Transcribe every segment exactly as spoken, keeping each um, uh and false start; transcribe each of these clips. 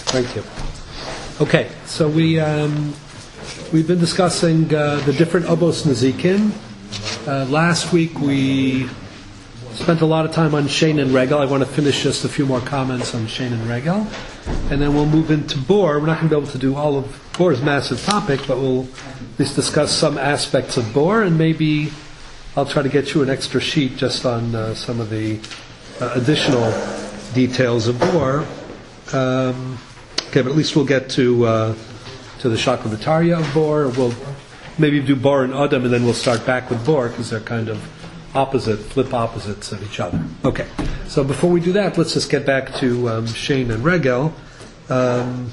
Thank you. Okay, so we um, we've been discussing uh, the different Avos Nezikin. Uh, last week we spent a lot of time on Shein and Regel. I want to finish just a few more comments on Shein and Regel, and then we'll move into Bor. We're not going to be able to do all of Bor's massive topic, but we'll at least discuss some aspects of Bor, and maybe I'll try to get you an extra sheet just on uh, some of the uh, additional details of Bor. Um, okay, but at least we'll get to uh, to the Shaklavitaria of Bor. We'll maybe do Bor and Adam, and then we'll start back with Bor because they're kind of opposite, flip opposites of each other. Okay, so before we do that, let's just get back to um, Shein and Regel. Um,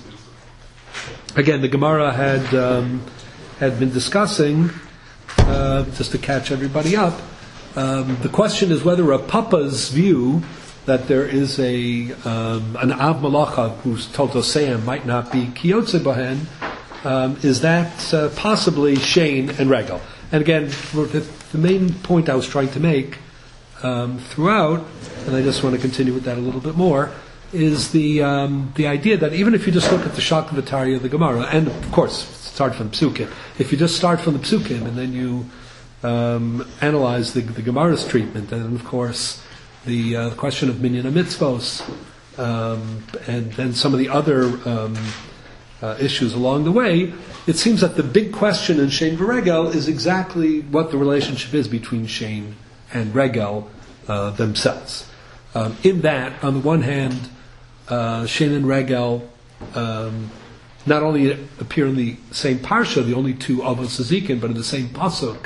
again, the Gemara had um, had been discussing, uh, just to catch everybody up, um, the question is whether a Papa's view that there is a um, an Av Malacha whose Totosayim might not be Kiyotze Bahen, um, is that uh, possibly Shein and Regel? And again, the, the main point I was trying to make um, throughout, and I just want to continue with that a little bit more, is the um, the idea that even if you just look at the Shaklavitaria of the Gemara, and of course start from Psukim, if you just start from the Psukim and then you um, analyze the, the Gemara's treatment, and of course the uh, question of Minyan HaMitzvos, um, and then some of the other um, uh, issues along the way, it seems that the big question in Shein v'Regel is exactly what the relationship is between Shein and Regel uh, themselves. Um, in that, on the one hand, uh, Shein and Regel um, not only appear in the same parsha, the only two Avos Nezikin, but in the same pasuk.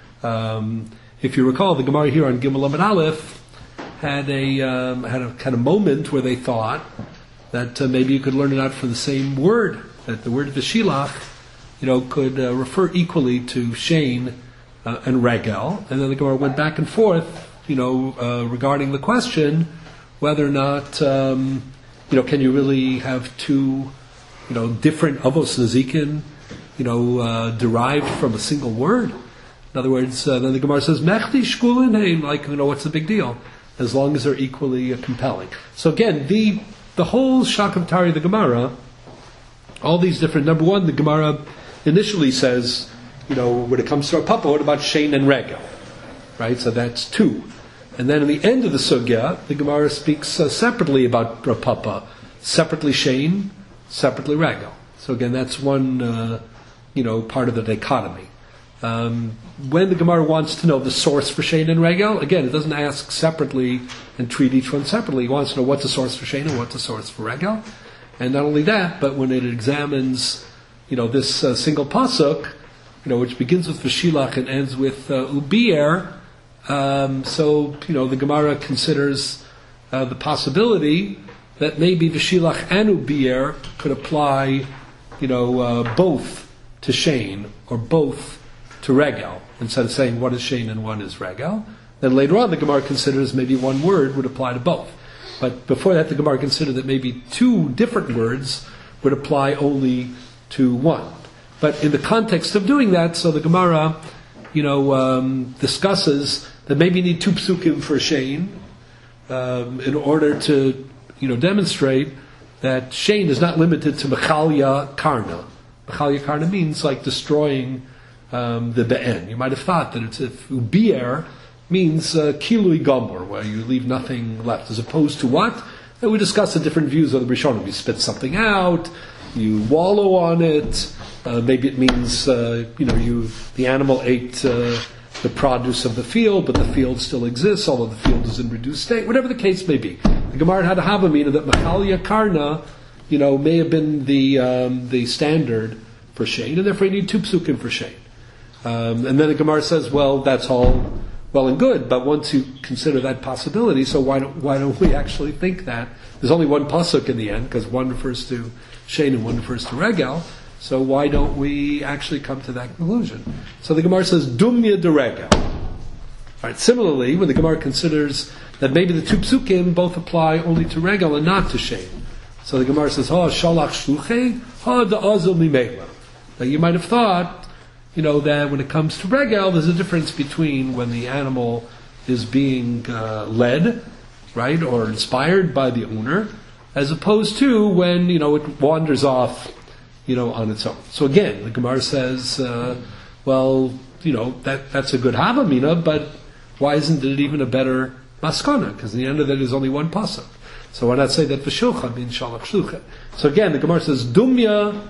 Um, if you recall, the Gemara here on Gimel Amud Aleph had a um, had a kind of moment where they thought that uh, maybe you could learn it out from the same word, that the word Veshilach, you know, could uh, refer equally to Shein uh, and Regel, and then the Gemara went back and forth, you know, uh, regarding the question whether or not, um, you know, can you really have two, you know, different Avos Nezikin, you know, uh, derived from a single word? In other words, uh, then the Gemara says, Mechti Shkulin, hey, like, you know, what's the big deal? As long as they're equally uh, compelling. So again, the the whole Shaklavitaria of the Gemara, all these different, number one, the Gemara initially says, you know, when it comes to a Papa, what about Shein and Regel? Right, so that's two. And then in the end of the Sugya, the Gemara speaks uh, separately about Rav Papa, separately Shein, separately Regel. So again, that's one, uh, you know, part of the dichotomy. Um, when the Gemara wants to know the source for Shein and Regel, again, it doesn't ask separately and treat each one separately. It wants to know what's the source for Shein and what's the source for Regel. And not only that, but when it examines, you know, this uh, single pasuk, you know, which begins with Veshilach and ends with uh, Ubier, um, so, you know, the Gemara considers uh, the possibility that maybe Veshilach and Ubier could apply, you know, uh, both to Shein or both to Regel, instead of saying one is Shein and one is Regel. Then later on the Gemara considers maybe one word would apply to both. But before that the Gemara considered that maybe two different words would apply only to one. But in the context of doing that, so the Gemara, you know, um, discusses that maybe you need two psukim for Shein um, in order to, you know, demonstrate that Shein is not limited to Mechalya Karna. Mechalya Karna means like destroying Um, the be'en. You might have thought that it's if ubier means uh, kilui gomor, where you leave nothing left, as opposed to what? And we discussed the different views of the Rishonim. You spit something out, you wallow on it. Uh, maybe it means uh, you know you the animal ate uh, the produce of the field, but the field still exists, although the field is in reduced state. Whatever the case may be, the Gemara had a havamina that Mechalya Karna, you know, may have been the um, the standard for Shein, and therefore you need two psukim for Shein. Um, and then the Gemara says, well, that's all well and good, but once you consider that possibility, so why don't why don't we actually think that there's only one pasuk in the end, because one refers to Shein and one refers to Regel, so why don't we actually come to that conclusion? So the Gemara says, Dumya de Regel. All right, similarly, when the Gemara considers that maybe the two psukim both apply only to Regel and not to Shein, so the Gemara says, Ha shalach shluchei, ha da'azil mimela. Now you might have thought, you know, that when it comes to Regel, there's a difference between when the animal is being uh, led, right, or inspired by the owner, as opposed to when, you know, it wanders off, you know, on its own. So again, the Gemara says, uh, well, you know, that that's a good Havamina, but why isn't it even a better Maskana? Because in the end of it is only one pasuk. So why not say that V'shulcha means Shalach Shlucha? So again, the Gemara says, Dumya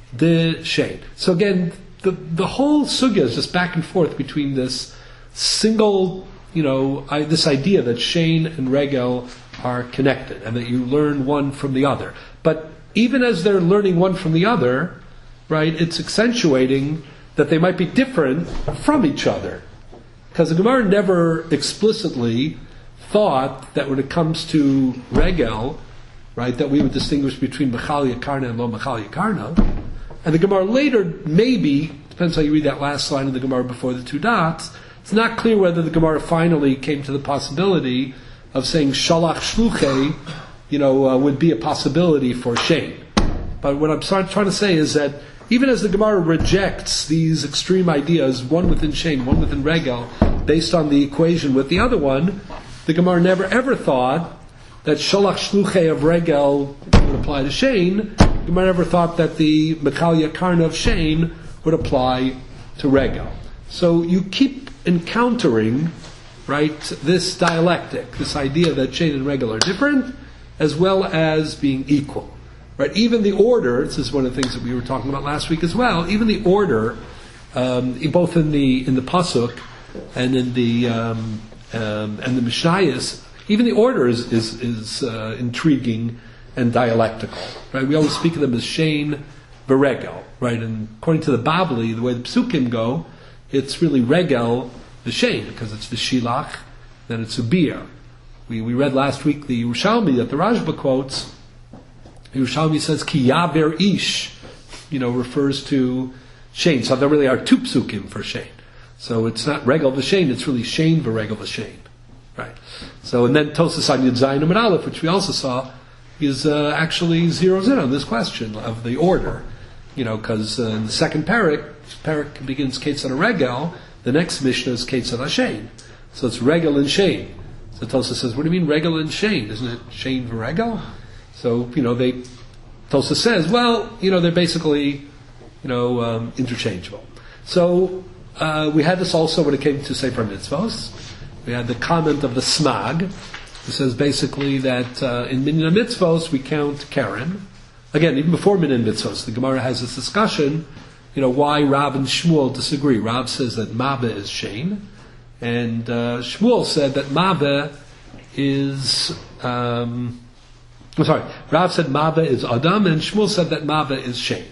de Shein. So again, the the whole sugya is just back and forth between this single, you know, I, this idea that Shein and Regel are connected and that you learn one from the other. But even as they're learning one from the other, right, it's accentuating that they might be different from each other. Because the Gemara never explicitly thought that when it comes to Regel, right, that we would distinguish between Mechal Yakarna and Lo Mechal Yakarna. And the Gemara later, maybe, depends how you read that last line of the Gemara before the two dots, it's not clear whether the Gemara finally came to the possibility of saying Shalach Shluche, you know, uh, would be a possibility for Shein. But what I'm start, trying to say is that even as the Gemara rejects these extreme ideas, one within Shein, one within Regel, based on the equation with the other one, the Gemara never ever thought that Shalach Shluche of Regel would apply to Shein. The Gemara never thought that the Mechal Yakarna of Shein would apply to Regel. So you keep encountering, right, this dialectic, this idea that Shein and Regel are different, as well as being equal. Right, even the order, this is one of the things that we were talking about last week as well, even the order, um, both in the in the Pasuk and in the um, um, and the Mishnayos, even the order is is, is uh, intriguing and dialectical. Right, we always speak of them as Shein v'Regel. Right, and according to the Babli, the way the Psukim go, it's really Regel the Shein because it's the Shilach, then it's a Bia. We we read last week the Yerushalmi that the Rashba quotes. Yerushalmi says ki yaber ish, you know, refers to Shein. So there really are two psukim for Shein. So it's not Regel v'Shein, it's really Shein v'Regel v'Shein. Right. So and then Tosas on Yud Zayin and Aleph, which we also saw, is uh, actually zeroes in on this question of the order. You know, because uh, in the second parak, parak begins Ketzad Regel, the next Mishnah is Ketzad HaShein. So it's Regel and Shein. So Tosas says, what do you mean Regel and Shein? Isn't it Shein v'Regel? So, you know, they, Tosa says, well, you know, they're basically, you know, um, interchangeable. So, uh, we had this also when it came to Sefer Mitzvos. We had the comment of the Smag, who says basically that uh, in Minyan Mitzvos we count Karen. Again, even before Minyan Mitzvos, the Gemara has this discussion, you know, why Rav and Shmuel disagree. Rav says that Mabeh is Shein, and uh, Shmuel said that Mabeh is... Um, I'm sorry, Rav said Mabeh is Adam, and Shmuel said that Mabeh is Shein.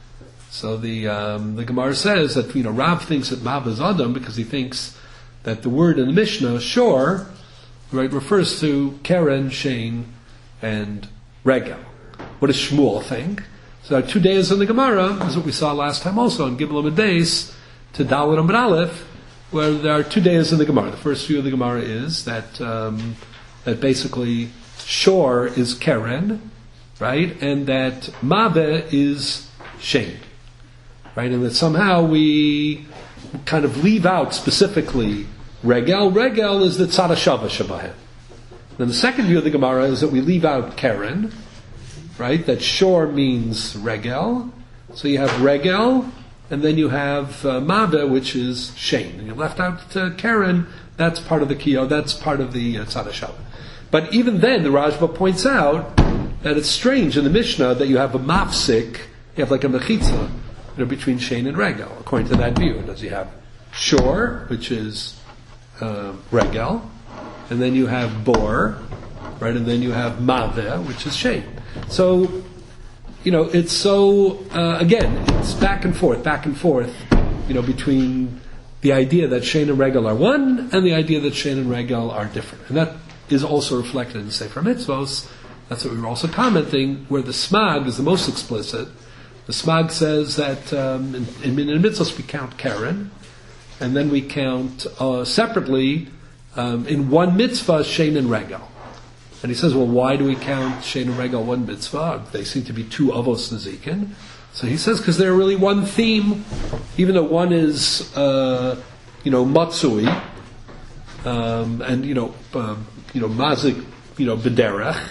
So the um, the Gemara says that, you know, Rav thinks that Mabeh is Adam because he thinks that the word in the Mishnah, Shor, right, refers to Keren, Shein, and Regel. What does Shmuel think? So there are two days in the Gemara, as what we saw last time also, in Gimel Amud Beis, to Dalet Amud Aleph, where there are two days in the Gemara. The first view of the Gemara is that um, that basically Shor is Keren, right, and that Mabeh is Shein, right, and that somehow we kind of leave out specifically Regel. Regel is the Tzad HaShava Shabahem. Then the second view of the Gemara is that we leave out Keren, right, that Shor means Regel, so you have Regel, and then you have uh, Mabeh, which is Shein, and you left out uh, Keren. That's part of the Kiyo, that's part of the uh, Tzad HaShava. But even then, the Rashba points out that it's strange in the Mishnah that you have a mafsik, you have like a mechitza, you know, between Shein and Regel, according to that view. Does you have Shor, which is uh, Regel, and then you have Bor, right, and then you have Maveh, which is Shein. So, you know, it's so, uh, again, it's back and forth, back and forth, you know, between the idea that Shein and Regel are one, and the idea that Shein and Regel are different. And that is also reflected in Sefer Mitzvos. That's what we were also commenting, where the Smag is the most explicit. The Smag says that um, in, in Minyan Mitzvos we count Keren, and then we count uh, separately um, in one mitzvah Shein and Regel. And he says, well, why do we count Shein and Regel one mitzvah? They seem to be two Avos Nezikin. So he says, because they're really one theme, even though one is, uh, you know, Matsui, um, and, you know, um, you know, Mazik, you know, Bederech,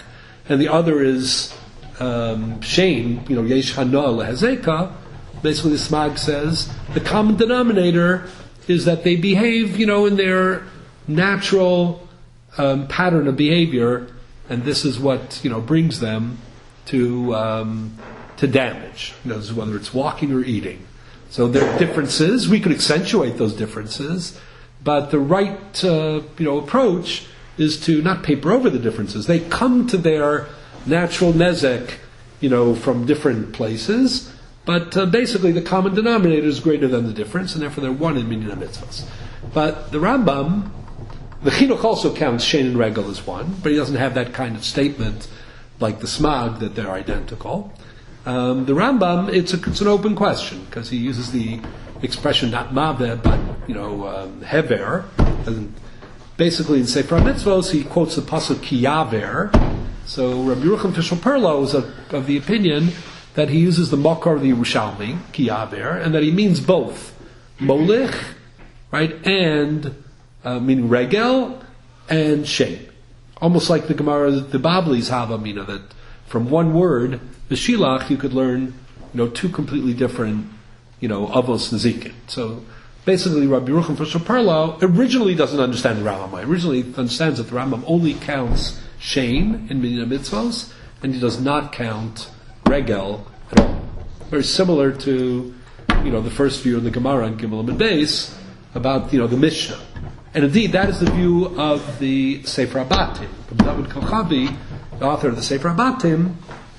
and the other is um, Shane, you know, Yesh Hana Lehezeka, basically the Smag says the common denominator is that they behave, you know, in their natural um, pattern of behavior, and this is what, you know, brings them to um, to damage. You know, whether it's walking or eating. So there are differences. We could accentuate those differences, but the right, uh, you know, approach is to not paper over the differences. They come to their natural nezek, you know, from different places. But uh, basically, the common denominator is greater than the difference, and therefore they're one in minyan mitzvahs. But the Rambam, the Chinuch also counts Shein and Regel as one, but he doesn't have that kind of statement like the Smag that they're identical. Um, the Rambam, it's, a, it's an open question because he uses the expression not maveh, but you know um, hever. And basically, in Sefer Mitzvos, he quotes the pasuk ki yaver. So Rabbi Yerucham Fishel Perlo is of, of the opinion that he uses the makar of the Yerushalmi, ki yaver, and that he means both molich, right, and uh, meaning regel and shein. Almost like the Gemara, the Babli's Havamina, that from one word, the shilach, you could learn, you know, two completely different, you know, avos nezikin. So basically, Rabbi Yerucham Fishel Perlo originally doesn't understand the Rambam. He originally understands that the Rambam only counts shein in minyan mitzvos, and he does not count regel at all. Very similar to, you know, the first view in the Gemara in Gimel and Beis about, you know, the Mishnah. And indeed, that is the view of the Sefer Abatim. David Kochavi, the author of the Sefer Abatim,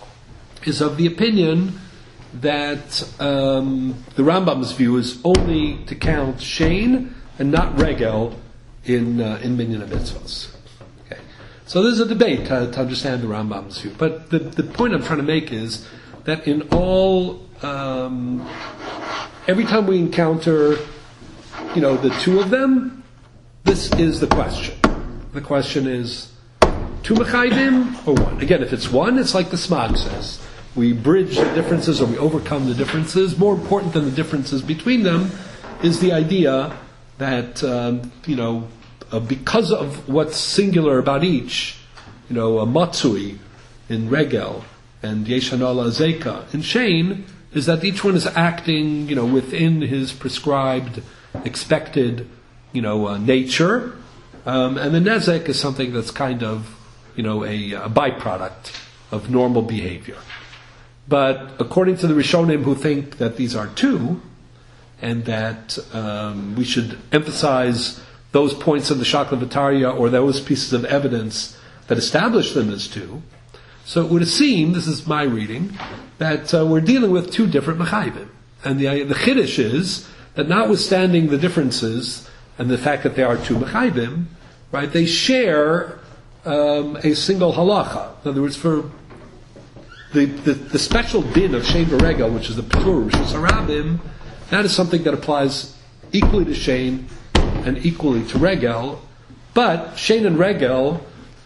is of the opinion that um, the Rambam's view is only to count shein and not regel in uh, in minyan mitzvos. Okay, so there's a debate to, to understand the Rambam's view. But the the point I'm trying to make is that in all, um, every time we encounter, you know, the two of them, this is the question. The question is, two mechaydim or one? Again, if it's one, it's like the Smag says. We bridge the differences or we overcome the differences. More important than the differences between them is the idea that, um, you know, uh, because of what's singular about each, you know, a matsui in regel and yeshanala zeka in shein, is that each one is acting, you know, within his prescribed, expected, you know, uh, nature, um, and the nezek is something that's kind of, you know, a, a byproduct of normal behavior. But according to the Rishonim who think that these are two, and that um, we should emphasize those points of the Shakla V'Tarya or those pieces of evidence that establish them as two, so it would seem, this is my reading, that uh, we're dealing with two different mechayvim. And the, the chiddush is that notwithstanding the differences and the fact that there are two mechayvim, right, they share um, a single halacha. In other words, for the, the, the special din of shein v'regel, which is the p'tur rishus harabim, that is something that applies equally to shein and equally to regel, but shein and regel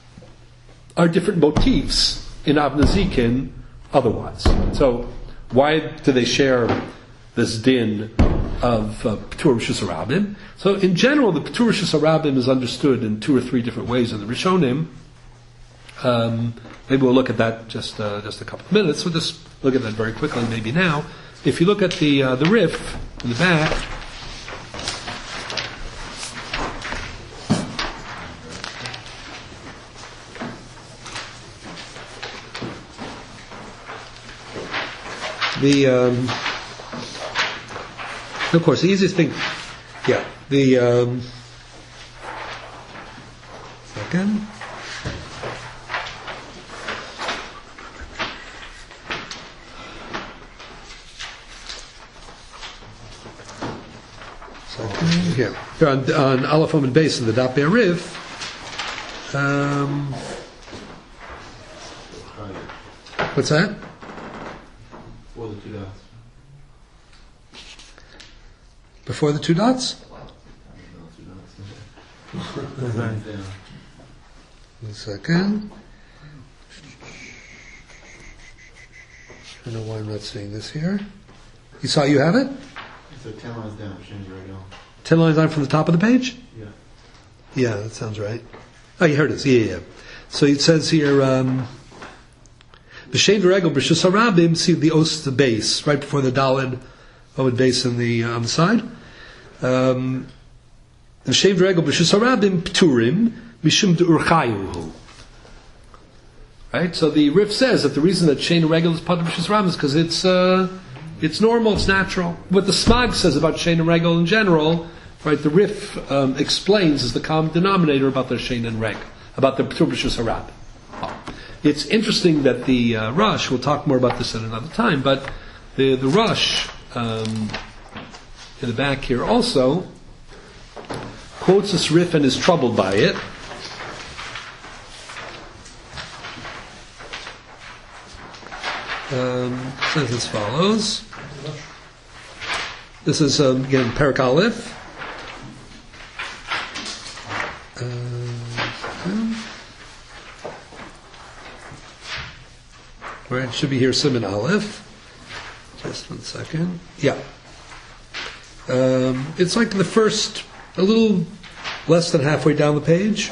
are different motifs in Av Nezikin otherwise. So why do they share this din of uh, P'tur Rishus Harabim? So in general, the P'tur Rishus Harabim is understood in two or three different ways in the Rishonim. Um, maybe we'll look at that just uh, just a couple of minutes. We'll just look at that very quickly, maybe now. If you look at the uh, the Rif in the back, the um, of course the easiest thing, yeah, the um, second. Here, here on, on Aleph and base of the Daf Be'ariv, um, what's that? Before the two dots. Before the two dots? One second. I don't know why I'm not seeing this here. You saw you have it? So ten lines down, Shin's Regel. Ten lines down from the top of the page? Yeah. Yeah, that sounds right. Oh, you heard it. Yeah, yeah, yeah. So it says here, um, B'shem v'regel b'shus harabim, see the os, the base, right before the dalid, Ovid base on the, uh, on the side. Um, B'shem v'regel b'shus harabim, p'turim, mishum d'urchayuhu. Right? So the Rif says that the reason that Shein Regel is part of B'shus harabim is because it's, uh, it's normal, it's natural. What the Smag says about Shein and Regel in general, right, the Rif um, explains as the common denominator about their Shein and Regel, about the P'tur B'shus harabim. Oh. It's interesting that the uh, Rush, we'll talk more about this at another time, but the, the Rush, um, in the back here also, quotes this Rif and is troubled by it. Um, says as follows. This is, um, again, Perek Aleph. Uh, Right, it should be here, Siman Aleph. Just one second. Yeah. Um, it's like the first, a little less than halfway down the page.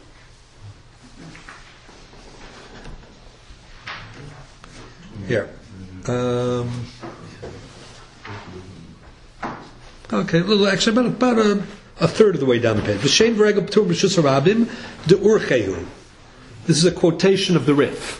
Here. Um, okay, a little, actually, about, about a, a third of the way down the page. V'shem v'regel p'tur b'shus harabim de'urchehu. This is a quotation of the Rif.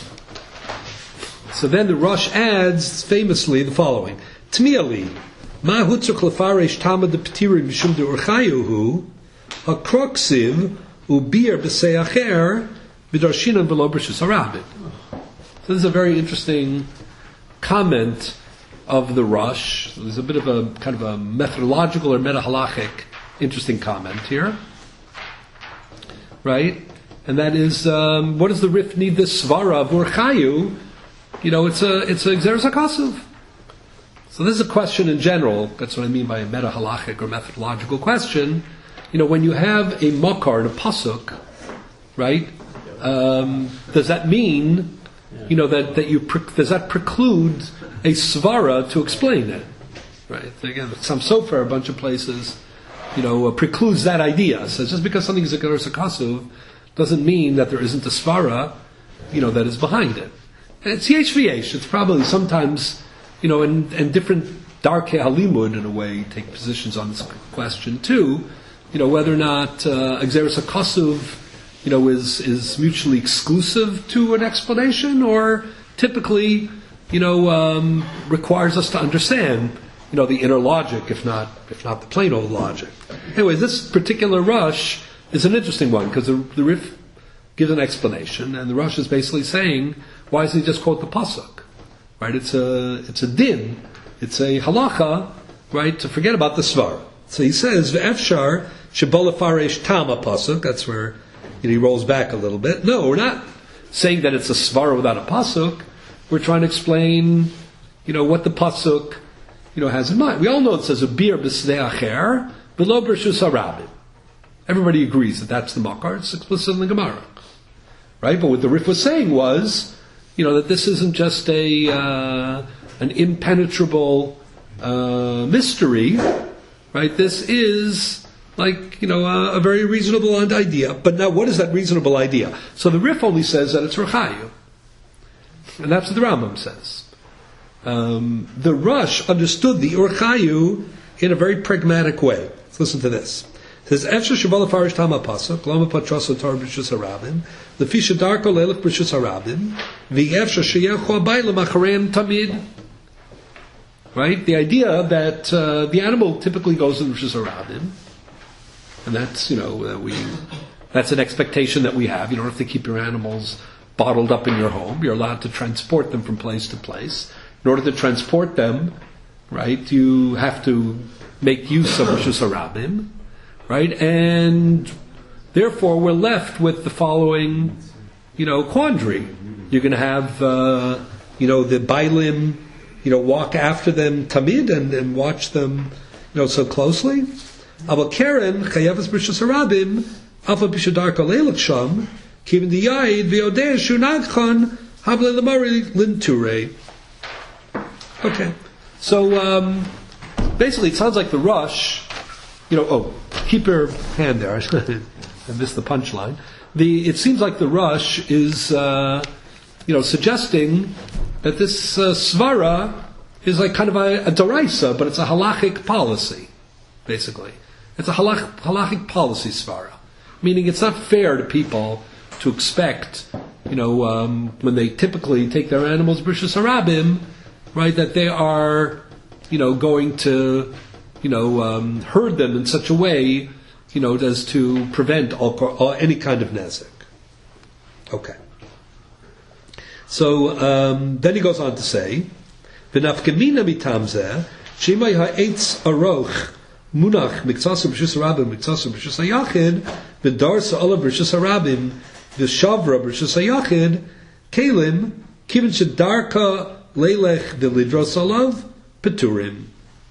So then the Rush adds famously the following: Tmiali, ma hutzuk lefaresh tamad de petirim mishum de urchayuhu, hakroksiv ubir b'seyacher b'darshinan v'lo b'shus harabim. So this is a very interesting comment of the Rush. There's a bit of a kind of a methodological or meta-halachic interesting comment here, right? And that is, um, what does the Rif need this svara of urchayu? You know, it's a it's a Xeris HaKasuv. So this is a question in general. That's what I mean by a meta-halachic or methodological question. You know, when you have a makar, a pasuk, right? Um, does that mean, you know, that that you pre- does that preclude a svara to explain it? Right? Again, some sofer, a bunch of places, you know, uh, precludes that idea. So just because something is a Xeris HaKasuv doesn't mean that there isn't a svara, you know, that is behind it. It's yesh v'yesh. It's probably sometimes, you know, and, and different darkei halimud in a way take positions on this question too. You know, whether or not uh, Xeris HaKasuv, you know, is is mutually exclusive to an explanation, or typically, you know, um, requires us to understand, you know, the inner logic, if not if not the plain old logic. Anyway, this particular Rush is an interesting one because the, the Rif gives an explanation, and the Rush is basically saying, why doesn't he just quote the pasuk? Right? It's a it's a din, it's a halacha, right? To forget about the svara. So he says, "Ve'efshar shebol faresh tama pasuk." That's where, you know, he rolls back a little bit. No, we're not saying that it's a svara without a pasuk. We're trying to explain, you know, what the pasuk, you know, has in mind. We all know it says a bir b'snei acher below b'rshus harabim. Everybody agrees that that's the makar. It's explicit in the Gemara, right? But what the Rif was saying was, you know, that this isn't just a uh, an impenetrable uh, mystery, right? This is like, you know, a, a very reasonable idea. But now, what is that reasonable idea? So the Rif only says that it's Rechayu, and that's what the Rambam says. Um, the Rush understood the Rechayu in a very pragmatic way. Let's listen to this. It says, "Efshar shebal farish tama pasuk, lama patrasa tar b'shus harabim, lefi shedarko leilach b'shus harabim, v'efshar sheyechu abay l'machareim tamid." Right, the idea that uh, the animal typically goes in b'shus harabim, and that's, you know, uh, we that's an expectation that we have. You don't have to keep your animals bottled up in your home. You're allowed to transport them from place to place. In order to transport them, right, you have to make use of b'shus harabim. Right, and therefore we're left with the following, you know, quandary. You're going to have, uh, you know, the bailim, you know, walk after them tamid and, and watch them, you know, so closely. Aval keren chayavas b'shus harabim alfa b'shadar kaleilak sham kivin diyayid v'yodeh shunagchan havle lemari linture. Okay, so um, basically, it sounds like the Rush. You know, oh, keep your hand there. I missed the punchline. The it seems like the Rush is uh, you know, suggesting that this uh, svara is like kind of a, a deraisa, but it's a halachic policy, basically. It's a halach, halachic policy svara, meaning it's not fair to people to expect, you know, um, when they typically take their animals b'rishus harabim, right, that they are, you know, going to, you know, um, herd them in such a way, you know, as to prevent all, all, any kind of nezek. Okay. So um, then he goes on to say, "V'nafkamina mitamzeh shemay ha'etz aroch munach miktasu b'rishus harabim miktasu b'rishus hayachid v'darsa olav b'rishus harabim v'shavra b'rishus hayachid kelim kivin shedarka leilech v'lidros olav peturim."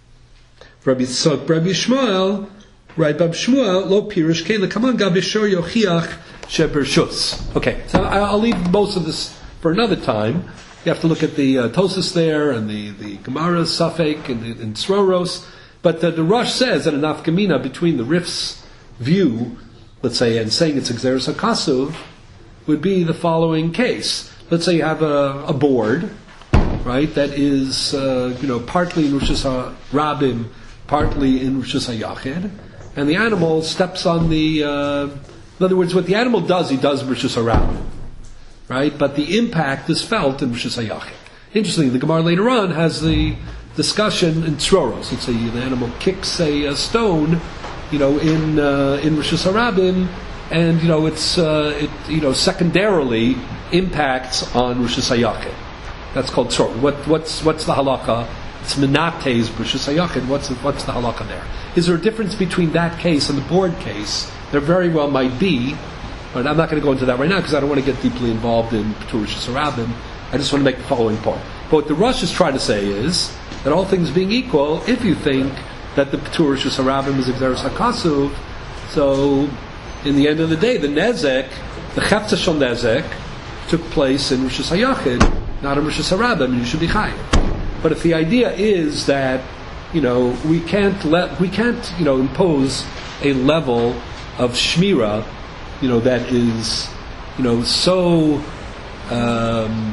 Rabbi Yitzchak, Rabbi Shmuel, right? Rabbi Shmuel lo pirish kelim. Come on, Gabi Shor Yochiach shebershus. Okay, so I'll leave most of this for another time. You have to look at the uh, Tosas there and the, the Gemara Safek and, the, and Sroros. But the, the Rosh says that an afkamina between the Rif's view, let's say, and saying it's Exeris HaKasuv, would be the following case. Let's say you have a, a board, right, that is, uh, you know, partly in Rishus HaRabim, partly in Rishus HaYachid, and the animal steps on the, uh, in other words, what the animal does, he does Rishus HaRabim. Right, but the impact is felt in Rishus HaYachid. Interestingly, the Gemara later on has the discussion in Tzroros. Let's say the animal kicks a, a stone, you know, in uh, in Rishus HaRabim, and you know it's uh, it you know secondarily impacts on Rishus HaYachid. That's called Tzroros. What what's what's the halacha? It's menates Rishus HaYachid. What's the, what's the halacha there? Is there a difference between that case and the board case? There very well might be. But I'm not going to go into that right now because I don't want to get deeply involved in P'tur Rishus Harabim. I just want to make the following point. But what the Rosh is trying to say is that all things being equal, if you think that the P'tur Rishus Harabim is Exeris HaKasuv, so in the end of the day, the Nezek, the Chefza Shel Nezek, took place in Rishus HaYachid, not in Rishus Harabim, and you should be chayav. But if the idea is that, you know, we can't let, we can't, you know, impose a level of shmira, you know, that is, you know, so, um,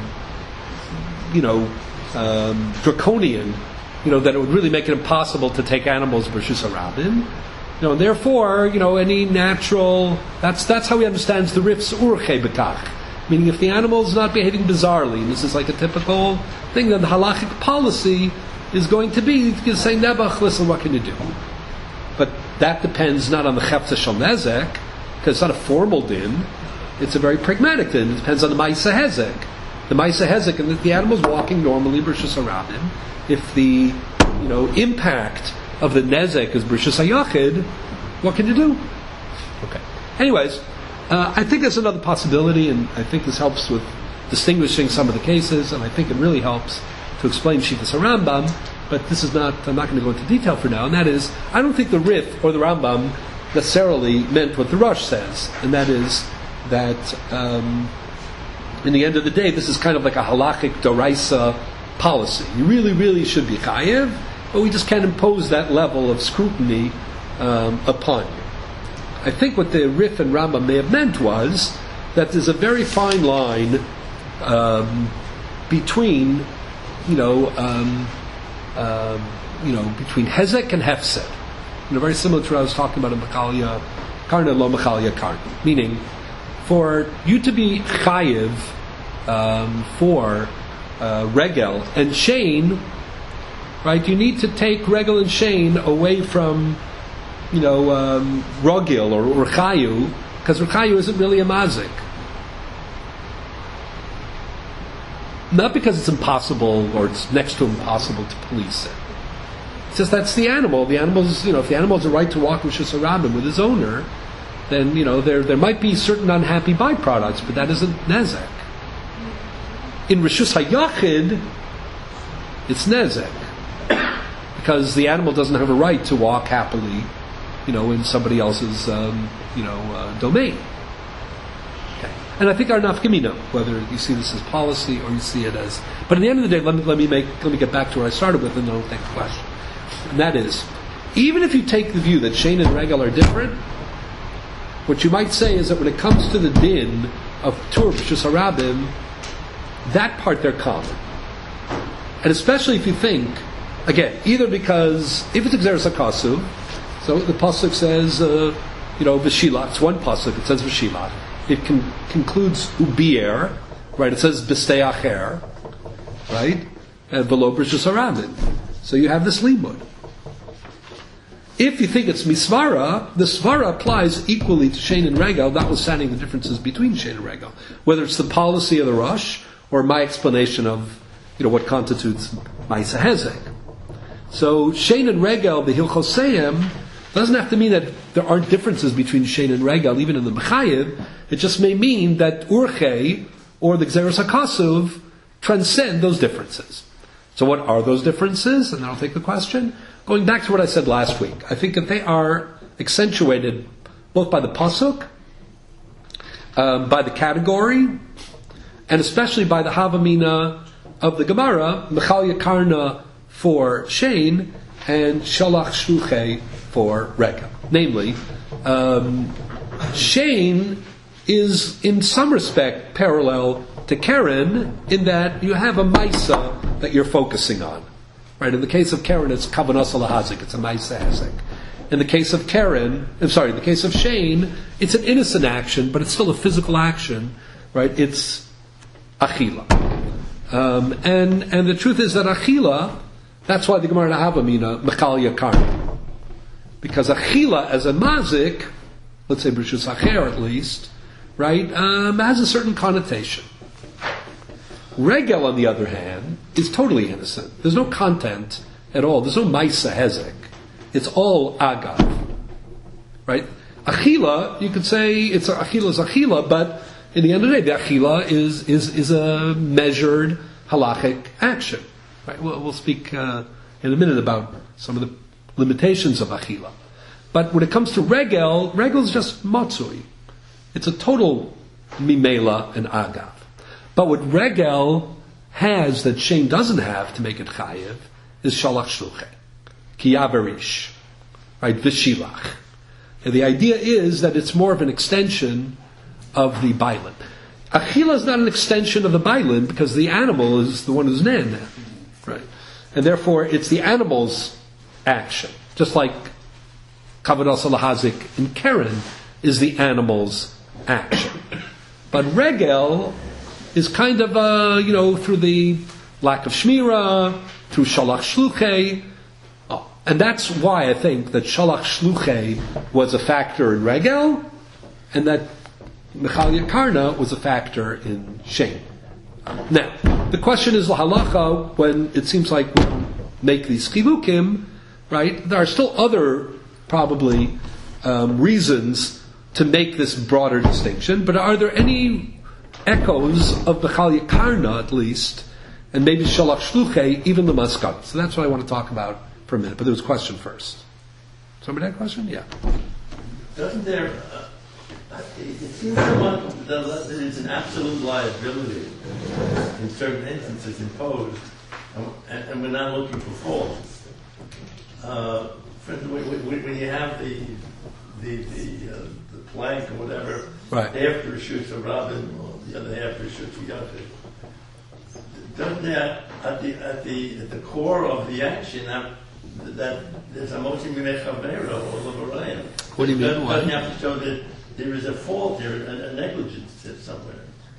you know, um, draconian, you know, that it would really make it impossible to take animals b'rishus harabim. You know, and therefore, you know, any natural, that's that's how he understands the Rif's urche betach. Meaning if the animal is not behaving bizarrely, and this is like a typical thing, then the halachic policy is going to be, to say, Nebuch, listen, what can you do? But that depends not on the Chefza Shel Nezek, because it's not a formal din, it's a very pragmatic din. It depends on the Ma'isa Hezek. The Ma'isa Hezek, and the animal's walking normally b'rishus harabim. If the, you know, impact of the Nezek is b'rishus hayachid, what can you do? Okay. Anyways, uh, I think there's another possibility, and I think this helps with distinguishing some of the cases, and I think it really helps to explain Shitas HaRambam, but this is not, I'm not going to go into detail for now, and that is, I don't think the Rif or the Rambam necessarily meant what the Rosh says, and that is that um, in the end of the day, this is kind of like a halachic doraisa policy. You really, really should be chayev, but we just can't impose that level of scrutiny um, upon you. I think what the Rif and Rambam may have meant was that there's a very fine line um, between, you know, um, um, you know, between hezek and hefsed. You know, very similar to what I was talking about in Mechalia Karna lo Mechalia Karna. Meaning, for you to be chayiv um, for uh, regel and shein, right? You need to take regel and shein away from, you know, um, rogil or urchayu, because urchayu isn't really a mazik. Not because it's impossible or it's next to impossible to police it. It's just that's the animal. The animal's, you know, if the animal has a right to walk Rishus Harabim with his owner, then, you know, there there might be certain unhappy byproducts, but that isn't nezek. In Rishus HaYachid, it's nezek. Because the animal doesn't have a right to walk happily, you know, in somebody else's, um, you know, uh, domain. Okay. And I think our nafkamina, whether you see this as policy or you see it as, but at the end of the day, let me let me make let me get back to where I started with, and then I'll take the question. And that is, even if you take the view that shein and regel are different, what you might say is that when it comes to the din of Tur B'Shus Harabim, that part they're common. And especially if you think, again, either because, if it's Xeris HaKasuv, so the Pasuk says, uh, you know, V'shilach, it's one Pasuk, it says V'shilach. It con- concludes Ubier, right? It says B'stei Acher, right? And V'lo B'rishus Haramin. So you have this limud. If you think it's Misvara, the Svara applies equally to Shein and Regel, notwithstanding the differences between Shein and Regel. Whether it's the policy of the Rosh, or my explanation of, you know, what constitutes Ma'isa Hezek. So Shein and Regel, the Hilchoseim, doesn't have to mean that there aren't differences between Shein and Regel, even in the Mechayiv. It just may mean that Urche, or the Gzeres HaKasuv, transcend those differences. So what are those differences? And then I'll take the question. Going back to what I said last week, I think that they are accentuated both by the Pasuk, um, by the category, and especially by the Havamina of the Gemara, Mechal Yakarna for Shein, and Shalach Shluchei for Regel. Namely, um, Shein is in some respect parallel to Keren in that you have a Maisa that you're focusing on. Right? In the case of Keren, it's Kavanas Lahazik, it's a Maisa Hezek. In the case of Keren, I'm sorry, in the case of Shein, it's an innocent action, but it's still a physical action, right? It's Achila. Um, and, and the truth is that Achila, that's why the Gemara Havamina, Mechal Yakarna. Because Achila as a mazik, let's say B'rishus Acher at least, right, um, has a certain connotation. Regel, on the other hand, is totally innocent. There's no content at all. There's no Maisa Hezek. It's all Agav. Right? Achila, you could say it's Achila is Achila, but in the end of the day, the Achila is, is, is a measured halachic action. Right? We'll, we'll speak uh, in a minute about some of the limitations of Achila. But when it comes to Regel, Regel is just Matsui. It's a total Mimela and Agav. But what Regel has that Shein doesn't have to make it Chayev is Shalach Shluchei. Kiyaverish. Right? V'shilach. And the idea is that it's more of an extension of the Bailin. Achila is not an extension of the Bailin because the animal is the one who's Nan. Right? And therefore it's the animal's action. Just like Kavadas Lahazik in Keren is the animal's action. But Regel is kind of, uh, you know, through the lack of Shmira, through Shalach Shluchei. Oh, and that's why I think that Shalach Shluchei was a factor in Regel, and that Mechal Yakarna was a factor in Shein. Now, the question is, Lahalacha, when it seems like we make these chilukim, right, there are still other, probably, um, reasons to make this broader distinction, but are there any echoes of Bechal Yakarna, at least, and maybe Shalach Shluchei, even the Maskat? So that's what I want to talk about for a minute. But there was a question first. Somebody had a question? Yeah. Doesn't there, uh, it seems somewhat that it's an absolute liability in certain instances imposed, and, and we're not looking for faults. Uh, for instance, when, when you have the the the, uh, the plank or whatever, right, after it shoots a robin, or the other after it shoots a yachid, doesn't that at the at the at the core of the action that that there's a motion mechavera or levarayim? What do you mean? Doesn't, doesn't have to show that there is a fault there, a, a negligence somewhere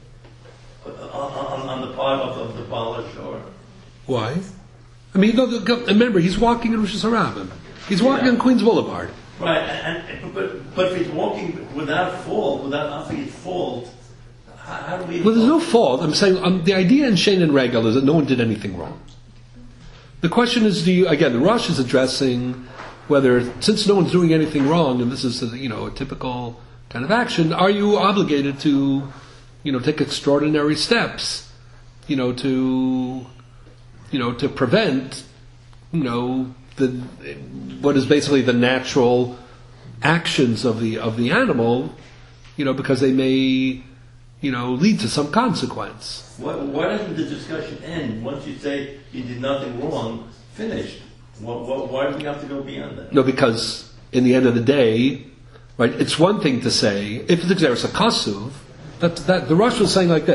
on, on, on the part of, of the polish or. Why? I mean, no, the, remember, he's walking in Rosh Hashanah. He's walking yeah. on Queens Boulevard. Right, and, and, but but if he's walking without fault, without nothing at fault, how, how do we? Well, there's no fault. I'm saying um, the idea in Shein and Regel is that no one did anything wrong. The question is, do you again? The Rosh is addressing whether, since no one's doing anything wrong, and this is a, you know a typical kind of action, are you obligated to, you know, take extraordinary steps, you know, to, you know, to prevent, you know, the what is basically the natural actions of the of the animal, you know, because they may, you know, lead to some consequence. Why, why doesn't the discussion end once you say you did nothing wrong? Finished. Why, why do we have to go beyond that? No, because in the end of the day, right? It's one thing to say if it's Xeris HaKasuv, that that the Rosh was saying like this: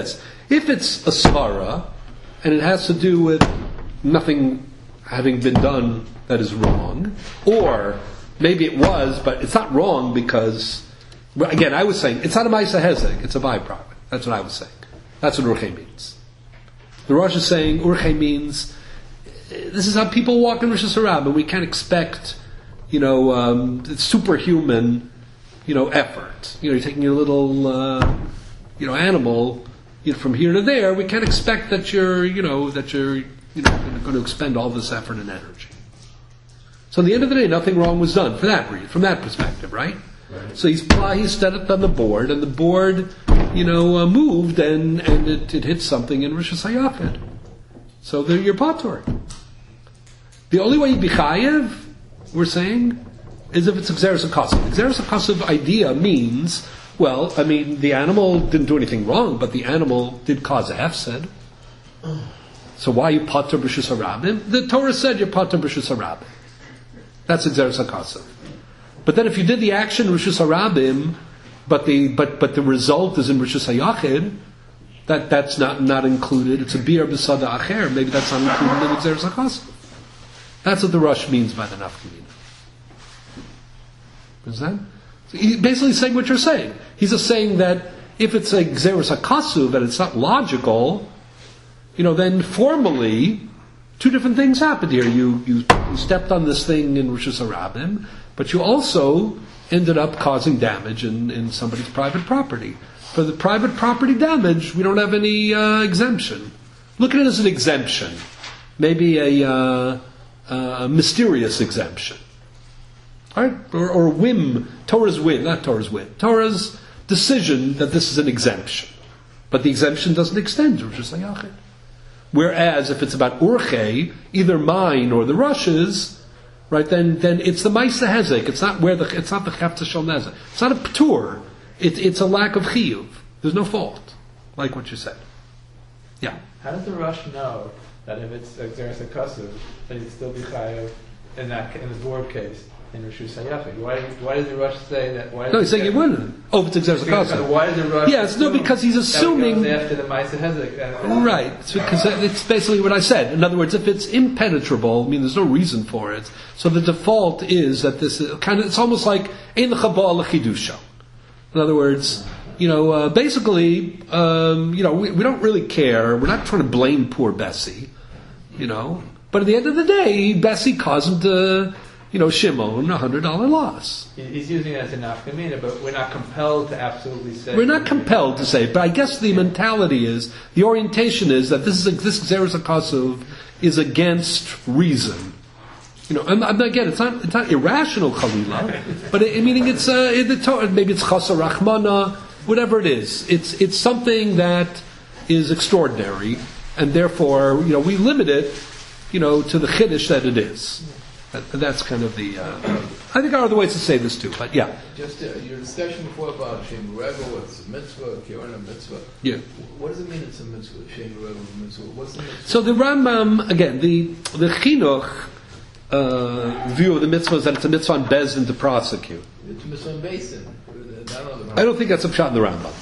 If it's a svara, and it has to do with nothing having been done that is wrong, or maybe it was, but it's not wrong because, again, I was saying, it's not a Maisa Hezek, it's a byproduct. That's what I was saying. That's what Urche means. The Rosh is saying Urche means, this is how people walk in Rosh Hashanah, and we can't expect, you know, um, superhuman, you know, effort. You know, you're taking your little, uh, you know, animal, you know, from here to there. We can't expect that you're, you know, that you're, you know, going to expend all this effort and energy. So at the end of the day, nothing wrong was done for that reason, from that perspective, right? Right. So he's he's set up on the board, and the board, you know, uh, moved, and and it, it hit something in Rosh Hashanah. So there you're patur. The only way you'd be chayev, we're saying, is if it's Xeris Akasav. Xeris Akasav idea means, well, I mean, the animal didn't do anything wrong, but the animal did cause a hefsed. So why are you patur b'shus harabim? The Torah said you're patur b'shus harabim. That's Xeris Akasav. But then if you did the action Rishus Harabim, but the but but the result is in Rishus Hayachid, that that's not, not included. It's a Bir B'Sada Acher. Maybe that's not included in Xeris Akasav. That's what the Rosh means by the Nafkamina. Understand? So he's basically saying what you're saying. He's just saying that if it's a Xeris Akasav and it's not logical, you know, then formally two different things happened here. You you, you stepped on this thing in Rishus Harabim, but you also ended up causing damage in, in somebody's private property. For the private property damage, we don't have any uh, exemption. Look at it as an exemption. Maybe a, uh, a mysterious exemption. All right? Or, or whim, Torah's whim, not Torah's whim, Torah's decision that this is an exemption. But the exemption doesn't extend to Rosh Hashanah. Whereas if it's about Urche, either mine or the Rush's, right? Then, then it's the Maisa Hezek. It's not where the it's not the Chefta Shel Nezek. It's not a Ptur. It, it's a lack of Chiyuv. There's no fault, like what you said. Yeah. How does the Rosh know that if it's Xeris Akasav, that he'd still be chayav in that in the board case in Rishus Hayachid? Why why does the Rosh say that? Why No, he's saying he wouldn't. Oh, if it's Xeris Akasav. Why does the Rosh? Yes, no, because he's assuming that after the Maisa Hezek. Right, it's because it's basically what I said. In other words, if it's impenetrable, I mean, there's no reason for it. So the default is that this is kind of, it's almost like ein l'chabal l'chidusha. In other words, you know, uh, basically, um, you know, we, we don't really care. We're not trying to blame poor Bessie, you know. But at the end of the day, Bessie caused him to, you know, Shimon a hundred dollar loss. He's using it as an nafkamina, but we're not compelled to absolutely say. We're not compelled to say, but I guess the mentality is, the orientation is that this is a, this Xeris Akasav is against reason. You know, and, and again, it's not it's not irrational chalila, but it, meaning it's uh, it, it, maybe it's chasa rachmana, whatever it is. It's it's something that is extraordinary, and therefore, you know, we limit it, you know, to the chiddush that it is. That, that's kind of the. Uh, I think there are other ways to say this too, but yeah. Just uh, your discussion before about Shem Revel, it's a mitzvah, Kirana mitzvah. Yeah. What does it mean? It's a mitzvah. Shem Revel mitzvah. What's the mitzvah? So the Rambam again, the the chinuch uh, view of the mitzvah is that it's a mitzvah on Bezdin to prosecute. It's a mitzvah on Bezdin. I don't think that's a pshat in the Rambam.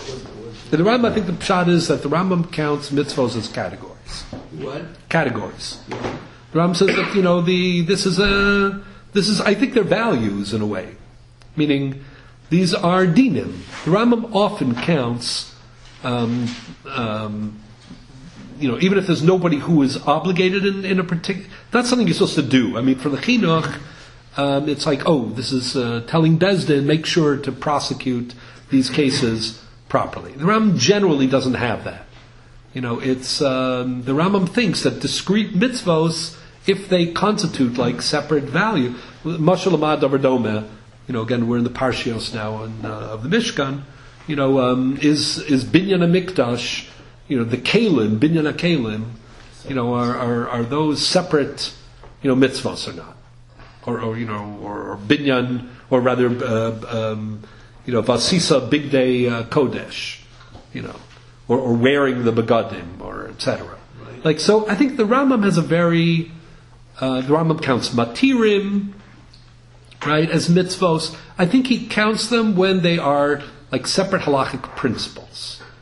In the Rambam, I think the pshat is that the Rambam counts mitzvahs as categories. What? Categories. Yeah. The Rambam says that, you know, the this is a this is I think they're values in a way, meaning these are dinim. The Rambam often counts, um, um, you know, even if there's nobody who is obligated in, in a particular, that's something you're supposed to do. I mean, for the chinuch, um, it's like, oh, this is uh, telling Bezdin, make sure to prosecute these cases properly. The Rambam generally doesn't have that. You know, it's um, the Rambam thinks that discrete mitzvos, if they constitute like separate value, Mashal Amad Davardome, you know, again we're in the Parshios now in, uh, of the Mishkan, you know, um, is is Binyan HaMikdash, you know, the Kalim, Binyan HaKalim, you know, are, are are those separate, you know, mitzvos or not, or or you know, or, or Binyan, or rather, uh, um, you know, Vasisa Big Day uh, Kodesh, you know. Or, or wearing the begadim, or et cetera. Right. Like so, I think the Rambam has a very uh, the Rambam counts matirim, right, as mitzvos. I think he counts them when they are like separate halachic principles.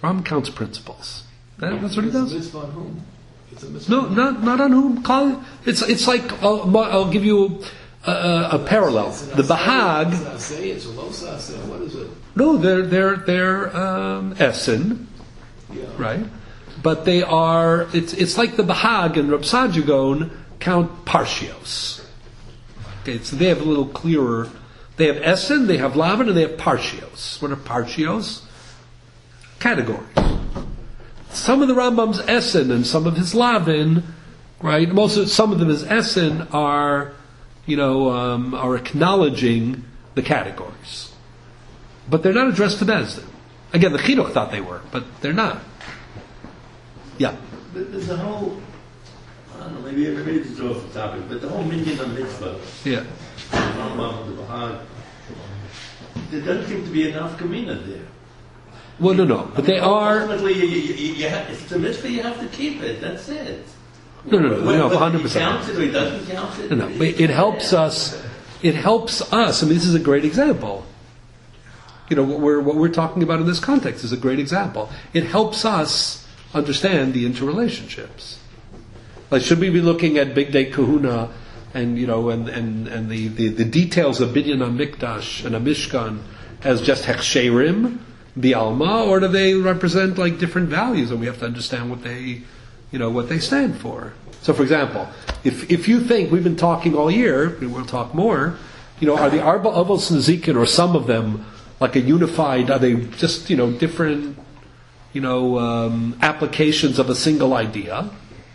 Rambam counts principles. That, that's what he It's a does. mitzvah on whom? It's a mitzvah. No, not not on whom. Call it's it's like I'll, I'll give you a, a, a parallel. It's an The asay, Bahag. It's an asay, it's a lo asay. What is it? No, they're they're they're um, Essen, Yeah. right? But they are. It's it's like the Bahag and Reb Sajagon count Parshios. Okay, so they have a little clearer. They have Essen, they have Lavan, and they have Parshios. What are Parshios? Categories. Some of the Rambam's Essen and some of his Lavin, right? Most of some of them his Essen are, you know, um, are acknowledging the categories, but they're not addressed to Bezdin. Again, the Chinuch thought they were, but they're not. Yeah. But there's a whole, I don't know, maybe maybe this is off the topic, but the whole minyan of mitzvah, Yeah. the Rambam, the Bahag, there doesn't seem to be enough kamina there. Well, no, no, but they are. Ultimately, you, you, you, you have, if it's a mitzvah, you have to keep it. That's it. No, no, no, no, Whether one hundred he percent. counts it or he doesn't count it. No, no, but it helps us. It helps us. I mean, this is a great example. You know, what we're what we're talking about in this context is a great example. It helps us understand the interrelationships. Like, should we be looking at Big Day Kahuna and you know and and and the the, the details of Binyan HaMikdash and a Mishkan as just hechsherim, the Alma, or do they represent like different values, and we have to understand what they, you know, what they stand for? So, for example, if if you think we've been talking all year, we'll talk more. You know, are the Arba Avos Nezikin, or some of them, like a unified? Are they just you know different, you know, um, applications of a single idea?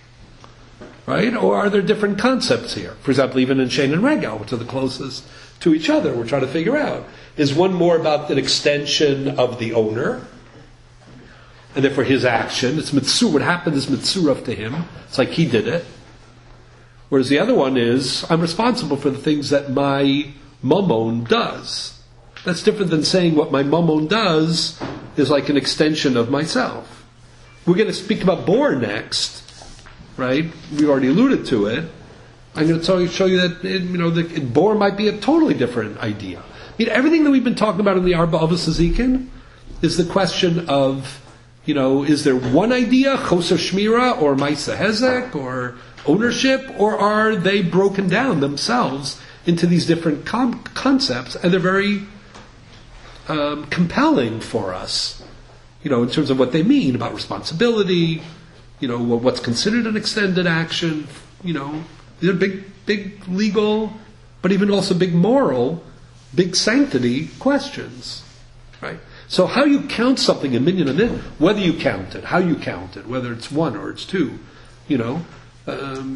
Right? Or are there different concepts here? For example, even in Shein and Regal, which are the closest to each other, we're trying to figure out. Is one more about an extension of the owner, and therefore his action? It's mitzur. What happened is mitzurah to him. It's like he did it. Whereas the other one is, I'm responsible for the things that my mammon does. That's different than saying what my mammon does is like an extension of myself. We're going to speak about bor next. Right? We already alluded to it. I'm going to tell you, show you that it, you know the bor might be a totally different idea. I mean, everything that we've been talking about in the Arba Avos Nezikin is the question of, you know, is there one idea, Choser Shmira or Maisa Hezek or ownership, or are they broken down themselves into these different com- concepts, and they're very um, compelling for us, you know, in terms of what they mean about responsibility. You know, what's considered an extended action, you know, these are big, big legal, but even also big moral, big sanctity questions, right? So how you count something in minyan and then, whether you count it, how you count it, whether it's one or it's two, you know, um,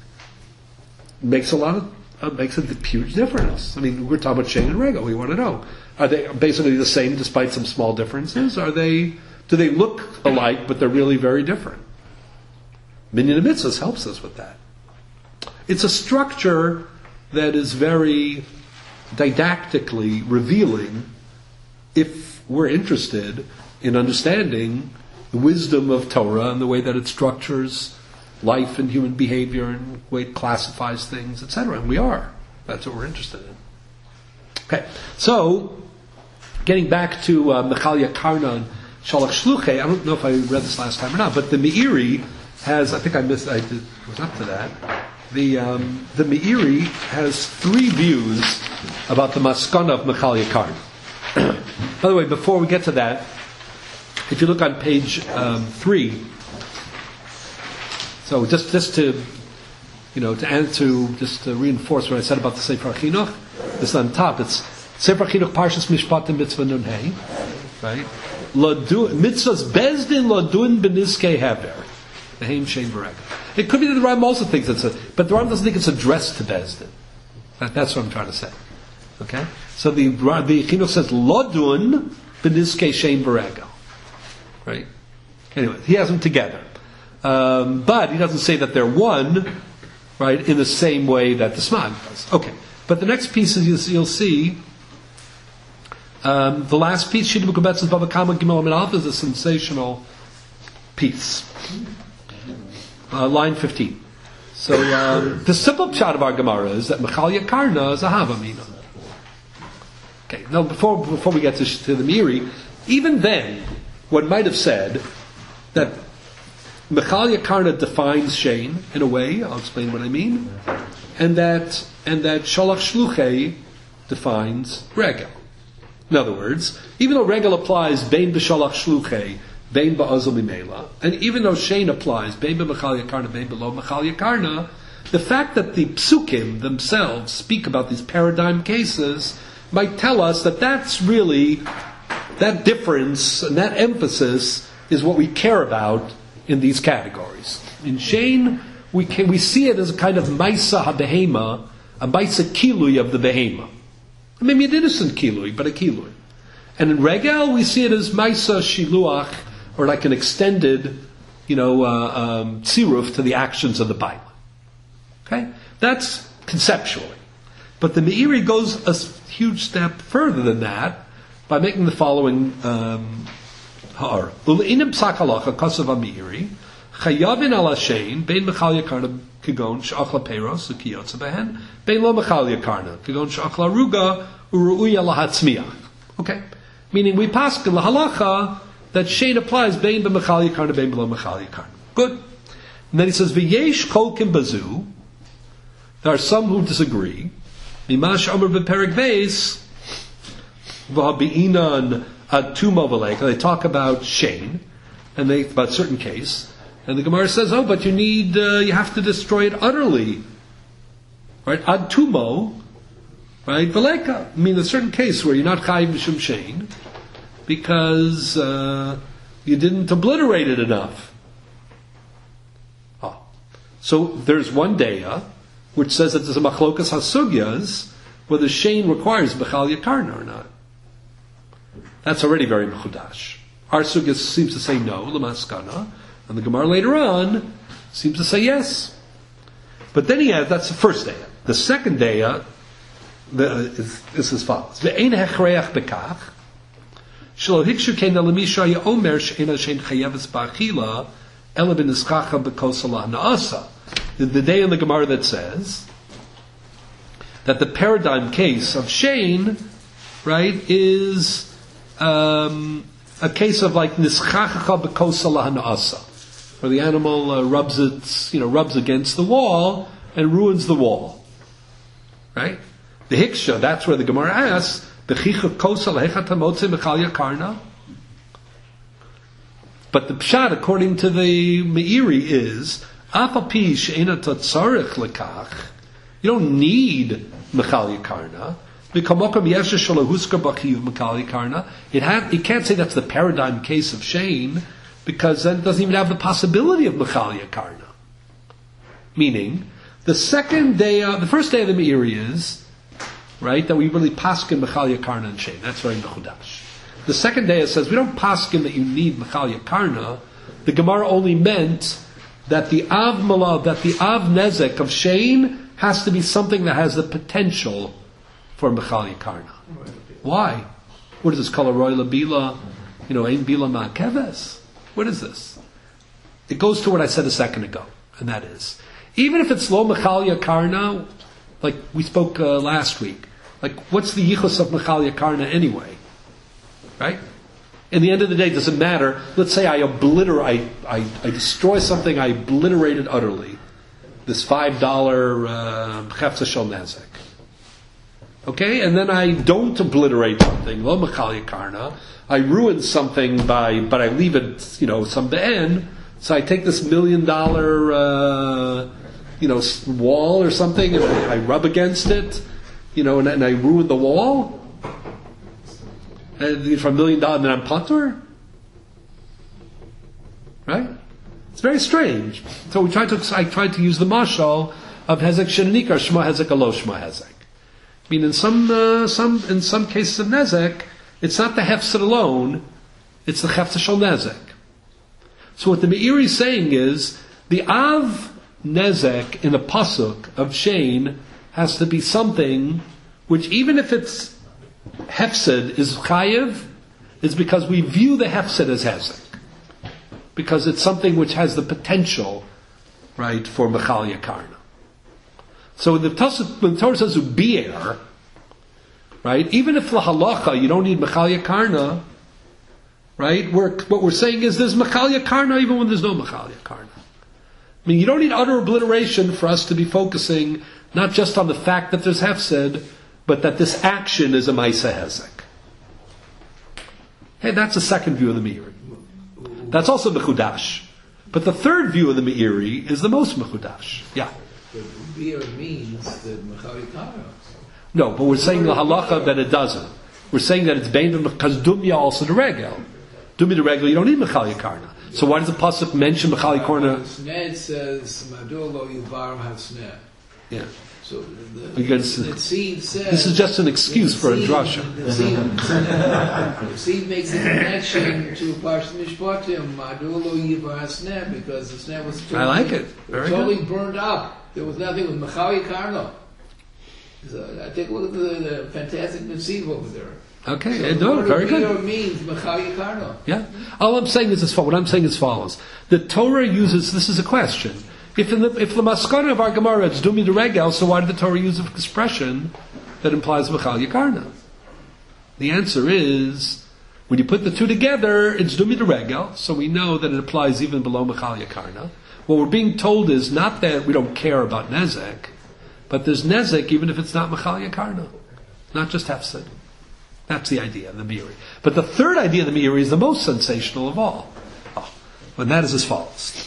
makes a lot of, uh, makes a huge difference. I mean, we're talking about Shein and Regal. We want to know, are they basically the same despite some small differences? Are they, do they look alike, but they're really very different? Minyan and Mitzvahs helps us with that. It's a structure that is very didactically revealing if we're interested in understanding the wisdom of Torah and the way that it structures life and human behavior and the way it classifies things, et cetera. And we are. That's what we're interested in. Okay, so getting back to uh, Mechalia Karna and Shalach Shluchei, I don't know if I read this last time or not, but the Meiri has, I think I missed, I did, was up to that. The um, the Meiri has three views about the Maskana of Mechalia Karna. By the way, before we get to that, if you look on page um, three, so just just to you know to answer, just to reinforce what I said about the Sefer Chinuch, this on top. It's Sefer Chinuch Parshas Mishpatim Mitzvah Nun Hey, right? Mitzvahs Bezdin Ladun Benizkei Hever. It could be that the Rambam also thinks it's a, but the Rambam doesn't think it's addressed to Bezdin. That, that's what I'm trying to say. Okay, so the the Chinuch says Lodun b'nizkei shein v'regel. Right. Anyway, he has them together, um, but he doesn't say that they're one, right, in the same way that the Smag does. Okay, but the next piece is you'll, you'll see. Um, the last piece, Shita B'Kubetzes Bava Kama Gimel Amin Aleph, is a sensational piece. Uh, line fifteen. So um, the simple pshat of our Gemara is that Mechalia Karna is a Havamina. Okay. Now before before we get to, to the Meiri, even then, one might have said that Mechalya Karna defines Shein in a way. I'll explain what I mean, and that and that Shalach Shluchei defines Regel. In other words, even though Regel applies Bein b'Shalach Shluchei, Bein ba'Azal Mimela, and even though Shein applies Bein b'Mechalya Karna, Bein b'Lo Mechalya Karna, the fact that the psukim themselves speak about these paradigm cases might tell us that that's really, that difference and that emphasis is what we care about in these categories. In Shein, we can, we see it as a kind of Maisa HaBehema, a Maisa Kilui of the Behema. Maybe an innocent Kilui, but a Kilui. And in Regel, we see it as Maisa Shiluach, or like an extended, you know, uh, um, tziruf to the actions of the Bible. Okay? That's conceptually. But the Meiri goes a huge step further than that by making the following um, ha'ar. Uleinim psak halacha kasav ha'Meiri chayavin al hashein bein mechalya karna kegon she'achla peiros ukiyotza behen bein lo mechalya karna kegon she'achla ruga uru'uya lahatzmiach. Okay? Meaning we paskin lahalacha that shein applies bein b'mechalya karna bein below mechalya karna. Good. And then he says v'yesh kolkim bazu. There are some who disagree. Mimash Amr b'Perek Beis v'habi'inan atuma v'leika. They talk about shein, and they about certain case, and the Gemara says, "Oh, but you need, uh, you have to destroy it utterly, right? Ad tumo, right? V'leika. I mean, a certain case where you're not chayiv mishum shein because uh, you didn't obliterate it enough." Oh. So there's one daya which says that there's a machlokas hasugyas whether shein requires b'chal yakarna or not. That's already very mechudash. Our sugya seems to say no, l'maskana, and the Gemara later on seems to say yes. But then he has, that's the first daya. The second daya the, is, is as follows: ve'ein hechreach bekach shelo hikshu kein l'misha yomer she'en shein chayeves ba'achila ela b'nischacha b'kosala na'asa. The, the day in the Gemara that says that the paradigm case of shein, right, is um, a case of like nischachacha b'kosala na'asa, where the animal uh, rubs its, you know, rubs against the wall and ruins the wall, right? The hiksha, that's where the Gemara asks, b'chicha kosala hechatamotze mechalya karna. But the pshat, according to the Meiri, is you don't need mechalya karna. It have, you can't say that's the paradigm case of shein because then it doesn't even have the possibility of mechalya karna. Meaning, the second day, uh, the first day of the Meiri is right that we really paskin mechalya karna and shein. That's very mechudash. The second day it says we don't paskin that you need mechalya karna. The Gemara only meant that the av malav, that the av nezek of shein has to be something that has the potential for mechalya karna. Why? What is this? Kol haroy labila, you know, ein bila ma'keves. What is this? It goes to what I said a second ago, and that is, even if it's lo mechalya karna, like we spoke uh, last week, like what's the yichus of mechalya karna anyway? Right? In the end of the day, it doesn't matter. Let's say I obliterate, I, I, I destroy something, I obliterate it utterly. This five dollar chefza shel nezek. Okay, and then I don't obliterate something, lo mechalya karna. I ruin something by, but I leave it, you know, some be'en. So I take this million dollar, uh, you know, wall or something, and I, I rub against it, you know, and, and I ruin the wall. And for a million dollars, and then I'm patur? Right? It's very strange. So we tried to, I tried to use the mashal of hezek shenikar shma hezek alo shma hezek. I mean, in some, uh, some, in some cases of nezek, it's not the hefset alone; it's the hefset shel nezek. So what the Meiri is saying is the av nezek in the pasuk of shein has to be something which, even if it's hefsed is chayiv, is because we view the hefsed as hezek. Because it's something which has the potential, right, for mechalya karna. So the Tosaf, when the Torah says ubier, right, even if la halacha you don't need mechalya karna, right? We're, what we're saying is there's Mechalia Karna even when there's no Mechalia Karna. I mean, you don't need utter obliteration for us to be focusing not just on the fact that there's Hefsed, but that this action is a Maisa Hezek. Hey, that's the second view of the Meiri. That's also Mechudash. But the third view of the Meiri is the most Mechudash. Yeah. But beer means that Mechali Kara. No, but we're saying the halacha that it doesn't. We're saying that it's Bein because Dumya also the Regel. Dumya the Regel, you don't need Mechali Karna. So why does the pasuk mention Mechali Karna? Sneh says Madur lo yuvar hasneh. Yeah. So the, Because the seed says this is just an excuse for a drasha. The seed, the seed makes a connection to Parsh Mishpatim Madur lo yuvar hasneh because the sneh was totally, I like it. Very totally good. burned up. There was nothing with Mechali Karna. So I take a look at the, the fantastic Nesiv over there. Okay, So yeah, no, the very word good. means Mechali Karna. Yeah. All I'm saying is as follows. What I'm saying is follows. The Torah uses, this is a question. If in the, if the maskana of our Gemara is Dumi de Regel, so why did the Torah use an expression that implies Mechal Yakarna? The answer is, when you put the two together, it's Dumi de Regel, so we know that it applies even below Mechal Yakarna. What we're being told is not that we don't care about Nezek, but there's Nezek even if it's not Mechal Yakarna. Not just Hefsed. That's the idea of the Meiri. But the third idea of the Meiri is the most sensational of all. Oh, and that is as follows.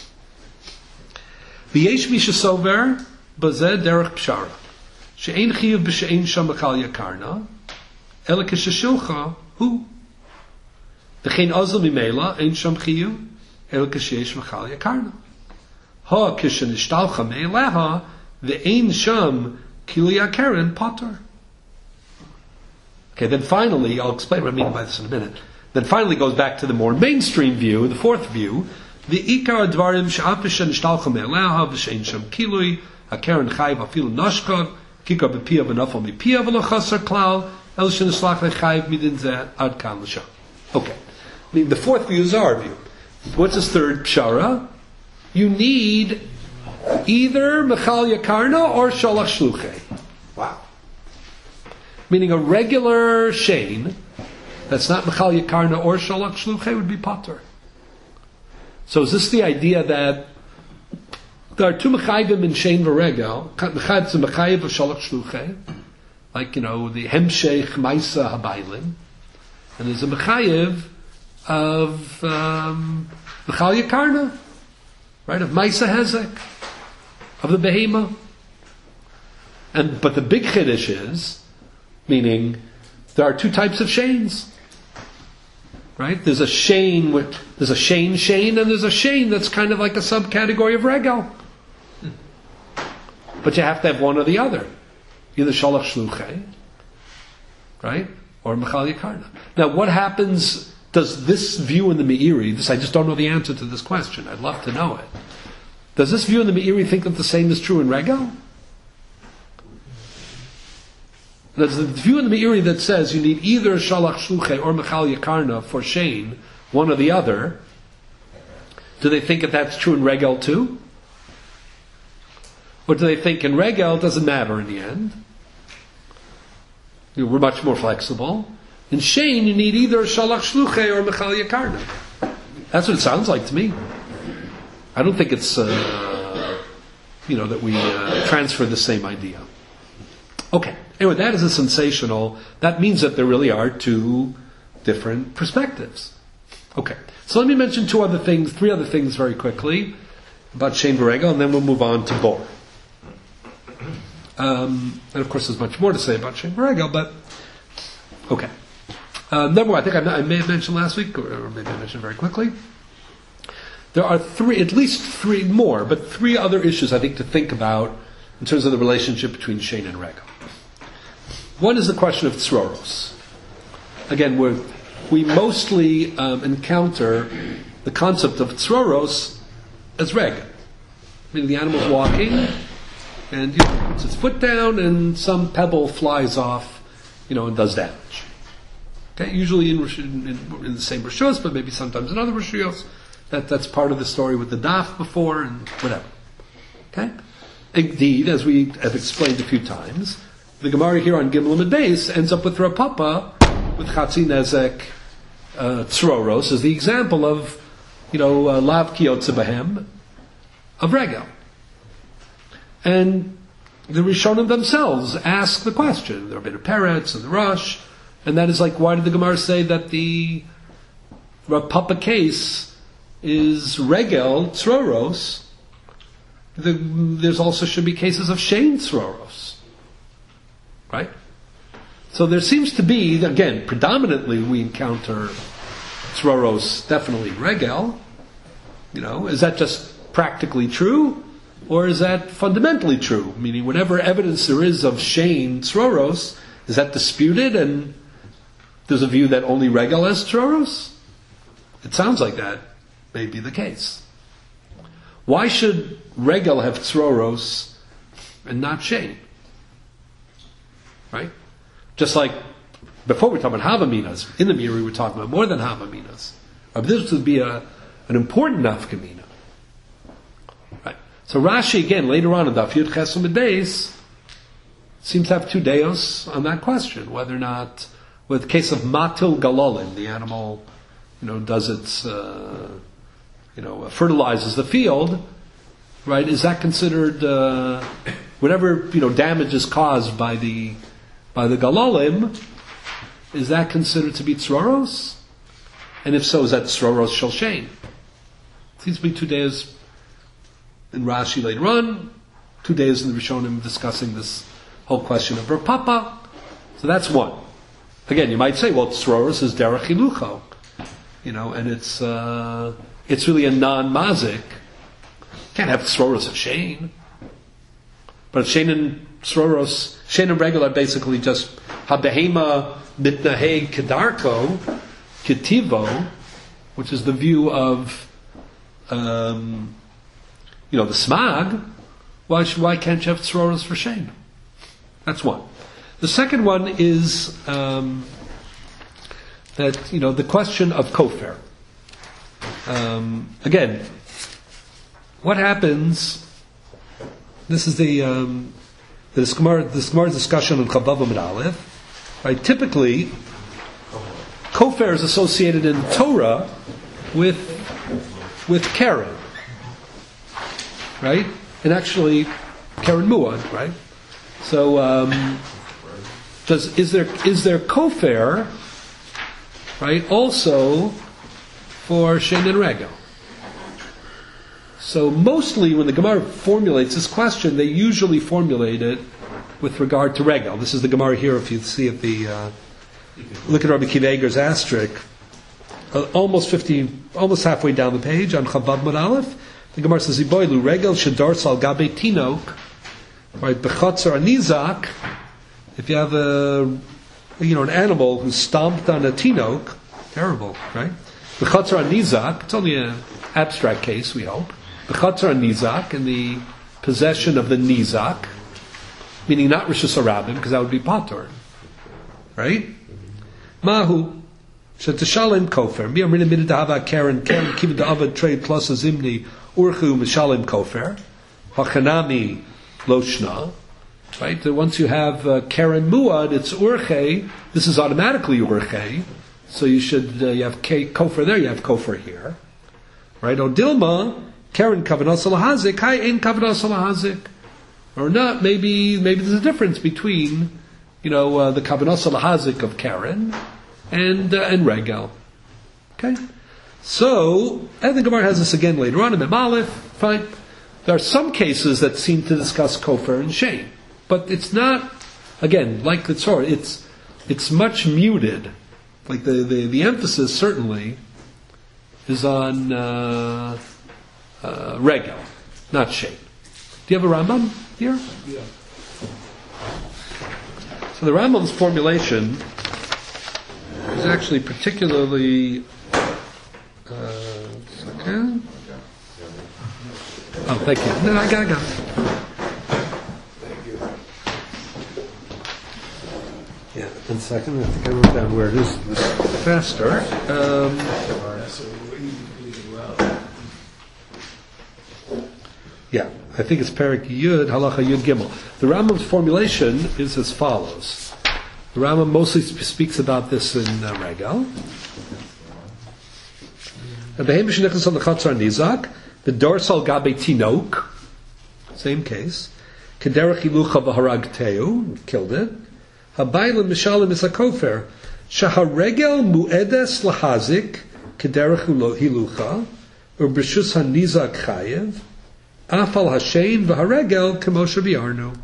V'yesh mishasover bazeh derech pshara she'ein chiyuv b'she'ein sham mechal yakarna ela k'sheshilcha hu v'chein azal mimela ein sham chiyuv ela k'sheyesh mechal yakarna ha k'shenishtalcha me'eleha v'ein sham kili yakaren pater. Okay, then finally, I'll explain what I mean by this in a minute. Then finally goes back to the more mainstream view, the fourth view. The ikar advarim she'apishan shtalcha me'aleha v'shein sham kilui hakaren chayv afilu nashkav kikar b'pia v'nafal mipia v'lochasar klal el shenishlach lechayv midin zeh ad kan l'sham. Okay. I mean, the fourth view is our view. What's his third pshara? You need either mechal yakarna or shalach shluchei. Wow. Meaning a regular shein that's not mechal yakarna or shalach shluchei would be pater. So is this the idea that there are two mechayvim in shein v'regel? Mechayv is a mechayv of shalach shluchei, like you know the hemsheich maisa habaylim, and there's a mechayv of um, mechal yakarna, right? Of maisa hezek, of the behema. And but the big chiddush is, meaning there are two types of sheins. Right? There's a shein with there's a shein shein and there's a shein that's kind of like a subcategory of regel. But you have to have one or the other. Either shalach shluchei, right? Or mechal yakarna. Now what happens, does this view in the Meiri, this I just don't know the answer to this question, I'd love to know it. Does this view in the Meiri think that the same is true in regel? There's the view in the Meiri that says you need either shalach shluchei or mechal yakarna for shein, one or the other. Do they think that that's true in regel too? Or do they think in regel it doesn't matter in the end? You know, we're much more flexible. In shein you need either shalach shluchei or mechal yakarna. That's what it sounds like to me. I don't think it's uh, you know that we uh, transfer the same idea. Okay. Anyway, that is a sensational, that means that there really are two different perspectives. Okay. So let me mention two other things, three other things very quickly about Shein v'Regel, and then we'll move on to Bor. Um, and of course there's much more to say about Shein v'Regel, but okay. Uh, number one, I think I, I may have mentioned last week, or, or maybe I mentioned very quickly. There are three, at least three more, but three other issues I think to think about in terms of the relationship between Shein and Regel. One is the question of tzroros. Again, we we mostly um, encounter the concept of tzroros as regel. Meaning the animal's walking, and you know, puts its foot down, and some pebble flies off, you know, and does damage. Okay, usually in in, in the same rishos, but maybe sometimes in other rishos. That that's part of the story with the daf before and whatever. Okay, indeed, as we have explained a few times. The Gemara here on Gimel and Beis ends up with Rav Papa with Chatzi Nezek uh, tzroros is the example of, you know, uh, lav kiyotze bahem, of regel. And the Rishonim themselves ask the question. There have been a Peretz and the Rosh, and that is like, why did the Gemara say that the Rav Papa case is regel tzroros? The, there's also should be cases of shein tzroros, right? So there seems to be, again, predominantly we encounter tzroros, definitely regel. You know, is that just practically true? Or is that fundamentally true? Meaning, whatever evidence there is of shein tzroros, is that disputed? And there's a view that only regel has tzroros? It sounds like that may be the case. Why should regel have tzroros and not shein? Right? Just like before we talk about havaminas, in the mirror we were talking about more than havaminas. This would be a, an important nafkamina. Right? So Rashi, again, later on in Daf Yud Ches Amud Beis, seems to have two deos on that question, whether or not, with the case of matil galolin, the animal, you know, does its, uh, you know, fertilizes the field, right? Is that considered, uh, whatever, you know, damage is caused by the, by the galolim, is that considered to be tzroros? And if so, is that tzroros shel shein? Seems to be two days in Rashi later on, two days in the Rishonim discussing this whole question of Rav Papa. So that's one. Again, you might say, well, tzroros is derech hilucho, you know, and it's uh, it's really a non-mazik. Can't have tzroros of shein. But if shein and tzroros, shein and regular are basically just habehema mitnaheg kedarko ketivo, which is the view of um, you know, the smag. Why why can't you have tzroros for shein? That's one. The second one is um, that, you know, the question of kofar. Um, again, what happens? This is the um, the Gemara this Gemara discussion on Chavav Amud Aleph. Right? Typically, kofar is associated in Torah with with Karen, right? And actually, Karen Muad, right? So, um, does is there is there kofar, right? Also for shein and regel. So mostly when the Gemara formulates this question, they usually formulate it with regard to regel. This is the Gemara here. If you see at the uh, look at Rabbi Akiva Eiger's asterisk, uh, almost fifty, almost halfway down the page on Chavav Amud Aleph, the Gemara says, "Iboilu regel shadar sal gabe tinok." Right, bechotzer anizak. If you have a, you know, an animal who stomped on a tinok, terrible, right? Bechotzer anizak. It's only an abstract case, we hope. Bechotzer anizak, in the possession of the nizak, meaning not rishus harabim, because that would be patur, right? Mahu shetishalim kofer. Mi amrin midah hava karen karen kibbud avad trade plus a zimni urchu mishalim kofer hachanami. Loshna, right? That once you have uh, Karen Muad, it's Urche. This is automatically Urche, so you should uh, you have K, Kofar there, you have Kofar here, right? O Dilma, Karen Kavanas Lahazik, Hi Ein Kavanas Lahazik, or not? Maybe maybe there's a difference between, you know, uh, the Kavanas Lahazik of Karen and uh, and Regel. Okay, so and the Gemara has this again later on in Mem Aleph. Fine. There are some cases that seem to discuss kofar and shein, but it's not, again, like the Torah, it's it's much muted. Like the, the, the emphasis certainly is on uh, uh, regel, not shein. Do you have a Rambam here? Yeah. So the Rambam's formulation is actually particularly uh, second. Oh, thank you. No, I got, I got it. Thank you. Yeah, one second. I think I wrote down where it is faster. Um, yeah, I think it's Perik Yud, Halacha Yud Gimel. The Rambam's formulation is as follows. The Rambam mostly sp- speaks about this in uh, Regel. The Behemish Nichnas on the Chatzar Nizak, the dorsal Gabe Tinok, same case. Kederach Hilucha V'harag Teu, killed it. Habayla Mishalim is a kofer. Shaharegel Mu'edes Lahazik, Kederach Hilucha, Ubrishus HaNizak Chayev, Afal Hashein V'haregel Kemosha Biarnu.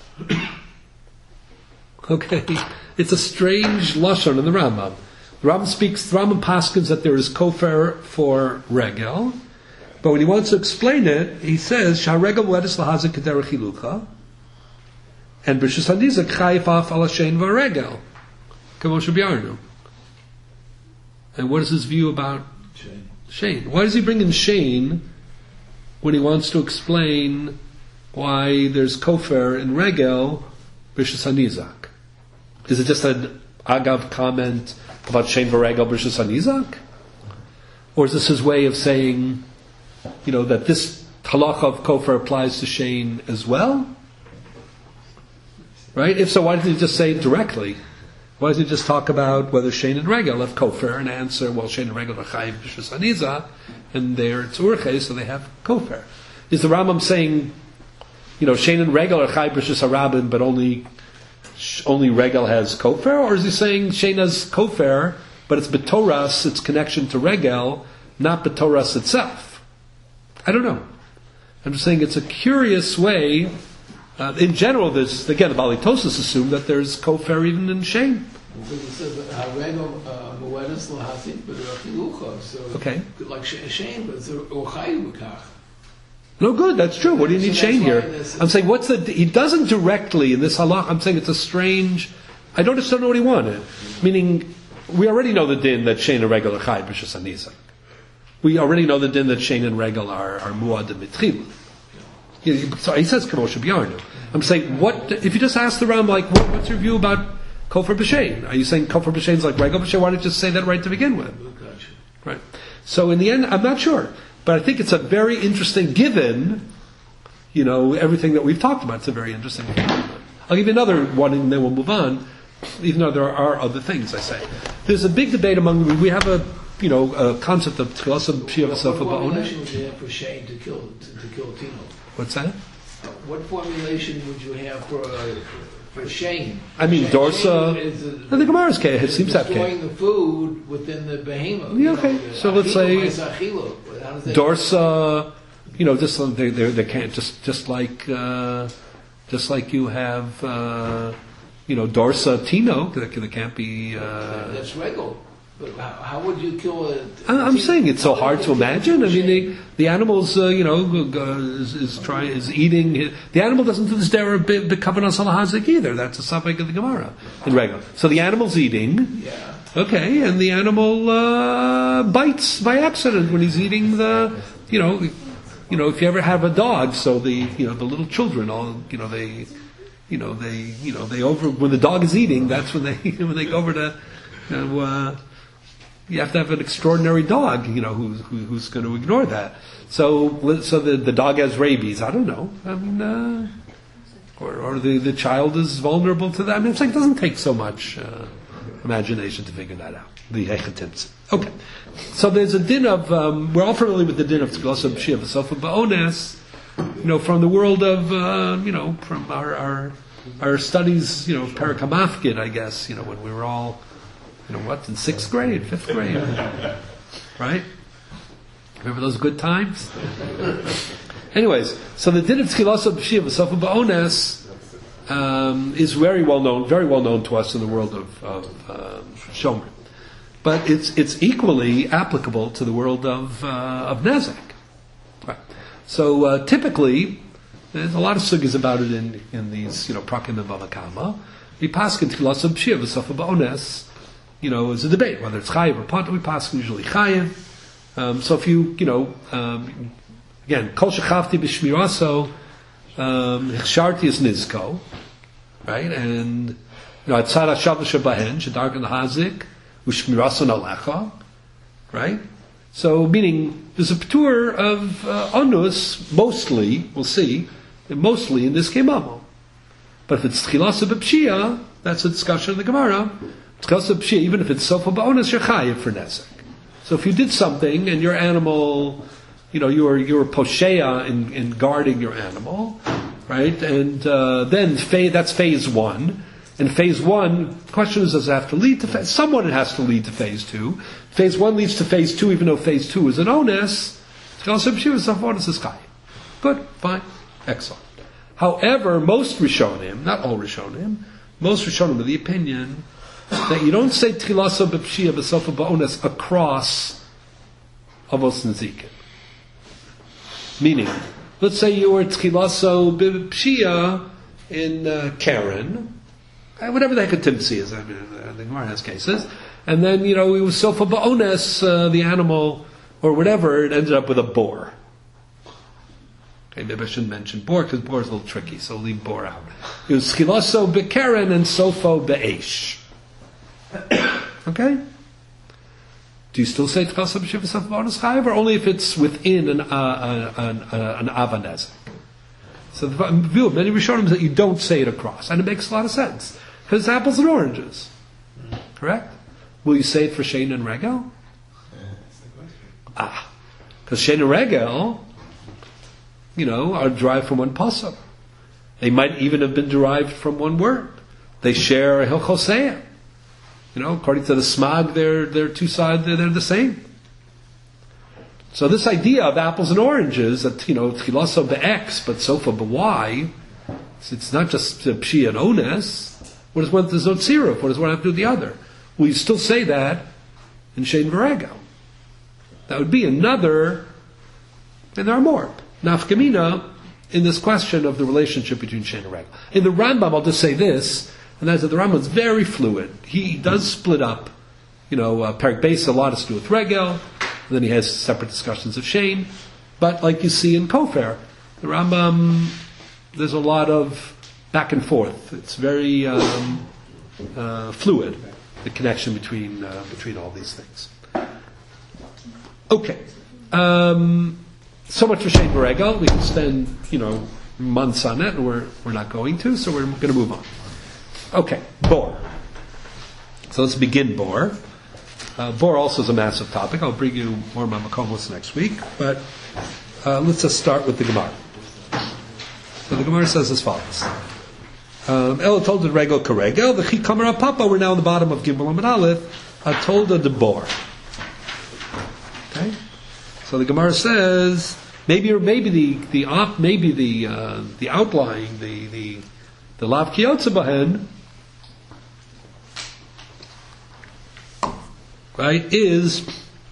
Okay, it's a strange lashon in the Rambam. The Rambam speaks, the Rambam paskins that there is kofer for regel, but when he wants to explain it, he says sharegel mu'edes lahazik kederach hilucha, and b'rishus hanizak chayif af al hashein v'regel, k'moshe biarnu. And what is his view about Shane? Shane. Why does he bring in Shane when he wants to explain why there's kofer in regel b'rishus hanizak? Is it just an agav comment about Shein v'regel b'rishus hanizak? Or is this his way of saying, you know, that this halacha of kofer applies to Shein as well? Right? If so, why didn't he just say it directly? Why doesn't he just talk about whether Shein and regel have kofer and answer, well, Shein and regel are chayiv b'rishus hanizak, and they're tzurche, so they have kofer? Is the Rambam saying, you know, Shein and regel are chayiv b'rishus harabim, but only only regel has kofer, or is he saying Shein has kofer, but it's betoras, its connection to regel, not betoras itself? I don't know. I'm just saying it's a curious way. Uh, in general, there's again the Bali Tosas assume that there's kofer even in Shein. Okay. Like Shein, but it's orchayu. No good, that's true. What do you need so Shane here? I'm saying, what's the, he doesn't directly in this halach, I'm saying it's a strange, I don't just don't know what he wanted. Meaning, we already know the din that Shane and Regel are Chai b'Shus HaNizak. We already know the din that Shane and Regel are, are Muad and Mitchil. So he says, Kemosha B'Yarnu. I'm saying, what, if you just ask the Ram, like, what, what's your view about Kofer B'Shein? Are you saying Kofer B'Shein is like Regel B'Shein? Why don't you just say that right to begin with? Right. So in the end, I'm not sure. But I think it's a very interesting, given, you know, everything that we've talked about, it's a very interesting thing. I'll give you another one and then we'll move on, even though there are other things, I say. There's a big debate among, we have a, you know, a concept of Tchilas B'Shia V'Sofa Ba'oneh. What formulation would you have for Shane to kill, to, to kill Tino? What's that? What formulation would you have for, uh, for Shane? I mean, Shane Dorsa, is a, I think Gemara's case, it seems to have destroying case. the food within the behemoth. Yeah, okay. You know, So let's say, say Dorsa, you know, just they they they can't just just like uh, just like you have uh, you know Dorsa Tino that that can't be. Uh, That's regal. But how, how would you kill a? I'm saying it's so hard to imagine. I mean, the the animals, uh, you know, uh, is, is trying is eating. The animal doesn't do this dera becoming on salahazik either. That's a suffix of the Gemara in regular. So the animal's eating. Yeah. Okay, and the animal uh, bites by accident when he's eating the, you know, you know, if you ever have a dog, so the, you know, the little children all, you know, they, you know, they, you know, they over when the dog is eating, that's when they when they go over to, you know, uh, you have to have an extraordinary dog, you know, who's who, who's going to ignore that. So, so the the dog has rabies. I don't know. I mean, uh, or or the the child is vulnerable to that. I mean, it's like it doesn't take so much. Uh, imagination to figure that out. The Hechatimts. Okay. So there's a din of, um, we're all familiar with the din of Tchilas B'Shia V'Sofa Ba'oneh, you know, from the world of, uh, you know, from our, our, our studies, you know, Perek HaMafkid, I guess, you know, when we were all, you know, what, in sixth grade, fifth grade, right? Remember those good times? Anyways, so the din of Tchilas B'Shia V'Sofa Ba'oneh Um, is very well known, very well known to us in the world of, of um, Shomer, but it's it's equally applicable to the world of uh, of Nezek. Right. So uh, typically, there's a lot of sugyas about it in in these, you know, prakim and bava kama. We paskin tchilas b'shia v'sofa ba'oneh, you know, is a debate whether it's chayiv or panta. We paskin usually chayiv. Um, so if you, you know, um, again, kol shechavti b'shmiraso. Hechsharti is nizko, right? And, you know, atzar hashav shabahen, shedargan hazik, ushmirason alecha, right? So, meaning, there's a p'tur of uh, onus, mostly, we'll see, mostly in this kemamo. But if it's tchilas b'pshia, that's a discussion in the Gemara. Tchilas b'pshia, even if it's sofa ba'onus, you're chayiv for nezek. So if you did something and your animal, you know, you were you were poshea in, in guarding your animal, right? And uh, then phase, that's phase one. And phase one, the question is, does it have to lead to phase? Somewhat it has to lead to phase two. Phase one leads to phase two, even though phase two is an onus. Good, fine, excellent. However, most Rishonim, not all Rishonim, most Rishonim are the opinion that you don't say Tchilaso b'pshia b'sofa ba'ones across Avos Nezikin. Meaning, let's say you were Tchilaso b'pshia in uh, Karen, whatever the heck a Timsi is, I mean, the Gemara has cases, and then, you know, it was sofa ba'ones, uh, the animal, or whatever, it ended up with a boar. Okay, maybe I shouldn't mention boar, because boar is a little tricky, so we'll leave boar out. It was Tchilaso b'Karen and sofo b'Eish. Okay? Do you still say Tchilaso b'Shiva sofa ba'ones chayiv, or only if it's within an, uh, an, uh, an avanezek? So the view of many Rishonim is that you don't say it across, and it makes a lot of sense. Because it's apples and oranges. Correct? Will you say it for Shein and Regel? Ah. Because Shein and Regel, you know, are derived from one pasuk. They might even have been derived from one word. They share a Hilchosea. You know, according to the Smag, they're, they're two sides, they're, they're the same. So this idea of apples and oranges, that, you know, Tchilaso be'X, but sofa be'Y, it's not just Pshi and Ones. What does one, there's no tziruf. What does one have to do with the other? Well, you still say that in Shein V'Regel. That would be another, and there are more, nafkamina, in this question of the relationship between Shein and Regel. In the Rambam, I'll just say this, and that is that the Rambam is very fluid. He does split up, you know, uh, Perek Beis, a lot has to do with Regel, and then he has separate discussions of Shein, but like you see in Kofer, the Rambam, there's a lot of back and forth. It's very um, uh, fluid, the connection between uh, between all these things. Okay, um, so much for Shein V'Regel. We can spend, you know, months on it, and we're we're not going to, so we're going to move on. Okay, Bor. So let's begin Bor. Uh, Bor also is a massive topic. I'll bring you more Mamakomos next week, but uh, let's just start with the Gemara. So the Gemara says as follows. Um, Ela told the Regel Karegel, the Chikamara Papa, we're now on the bottom of Gimel Amud Aleph, I told the Bor. Okay? So the Gemara says, maybe or maybe the, the op, maybe the, uh, the outlying, the, the, the Lav Kiyotze Bahen, right, is,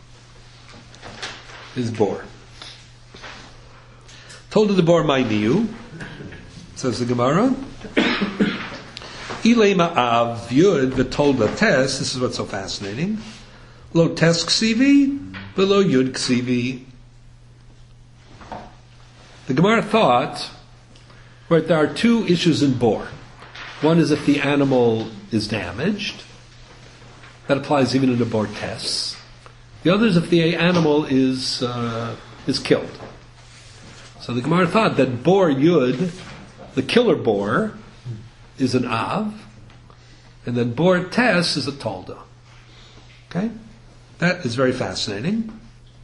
is Bor. Told the Bor, my niu, says the Gemara. Ilema av yud v'tolda tes. This is what's so fascinating. Lo tes ksivi, v'lo yud ksivi. The Gemara thought, right, there are two issues in Bor. One is if the animal is damaged. That applies even in the Bor tests. The other is if the animal is uh, is killed. So the Gemara thought that Bor Yud, the killer boar, is an Av, and then Bor Tes is a Tolda. Okay? That is very fascinating.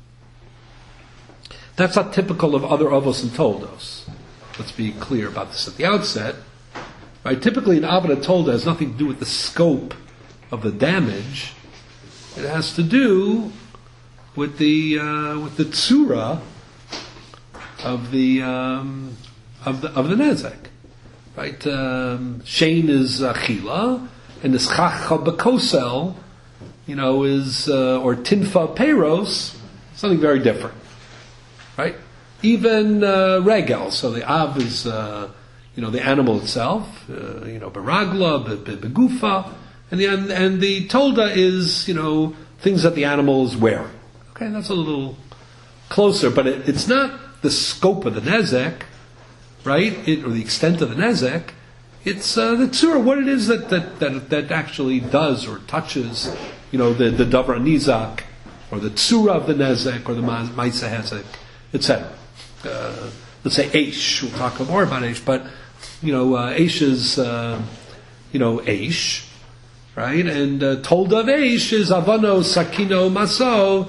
That's not typical of other Avos and Toldos. Let's be clear about this at the outset. Right? Typically an Av and a Tolda has nothing to do with the scope of the damage. It has to do with the uh, with the tsura of the um, of the of the nezek, right? Um, Shein is achila, and this chacha bekosel, you know, is uh, or tinfa peros, something very different, right? Even uh, regel, so the av is uh, you know the animal itself, uh, you know beragla, begufa, and the and the tolda is you know things that the animal is wearing. Okay, that's a little closer, but it, it's not the scope of the nezek, right? It, or the extent of the nezek. It's uh, the tzura, what it is that, that, that, that actually does or touches, you know, the, the davar nizak, or the tzura of the nezek, or the ma'isa hezek, et cetera. Uh, let's say eish. We'll talk more about eish, but you know, uh, eish is uh, you know eish, right? And uh, told of eish is avano sakino maso.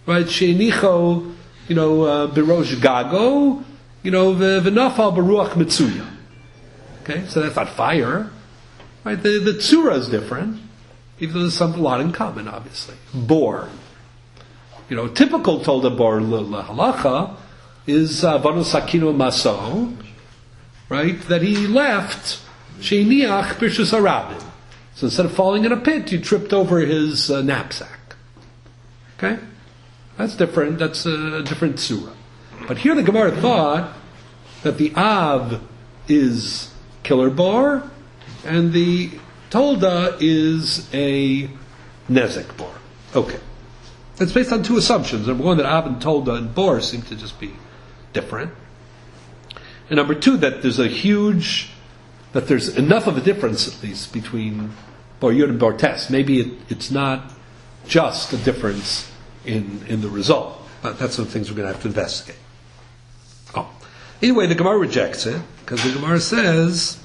right? Sheinicho, you know, uh, Birosh Gago, you know, V'nafal Baruach Mitsuya. Okay, so that's not fire. Right? The, the Tzura is different, even though there's some, a lot in common, obviously. Bor. You know, typical Tolda Bor Halacha is Avanu Sakino Maso, right? That he left Sheiniach Bishus Arabim. So instead of falling in a pit, you tripped over his uh, knapsack. Okay? That's different. That's a different Tzura. But here the Gemara thought that the Av is killer bar, and the Tolda is a Nezek bar. Okay. It's based on two assumptions. Number one, that Av and Tolda and Bor seem to just be different. And number two, that there's a huge, that there's enough of a difference at least between Bor Yud and Bor Tes. Maybe it, it's not just a difference in, in the result. But that's some things we're going to have to investigate. Oh. Anyway, the Gemara rejects it, because the Gemara says,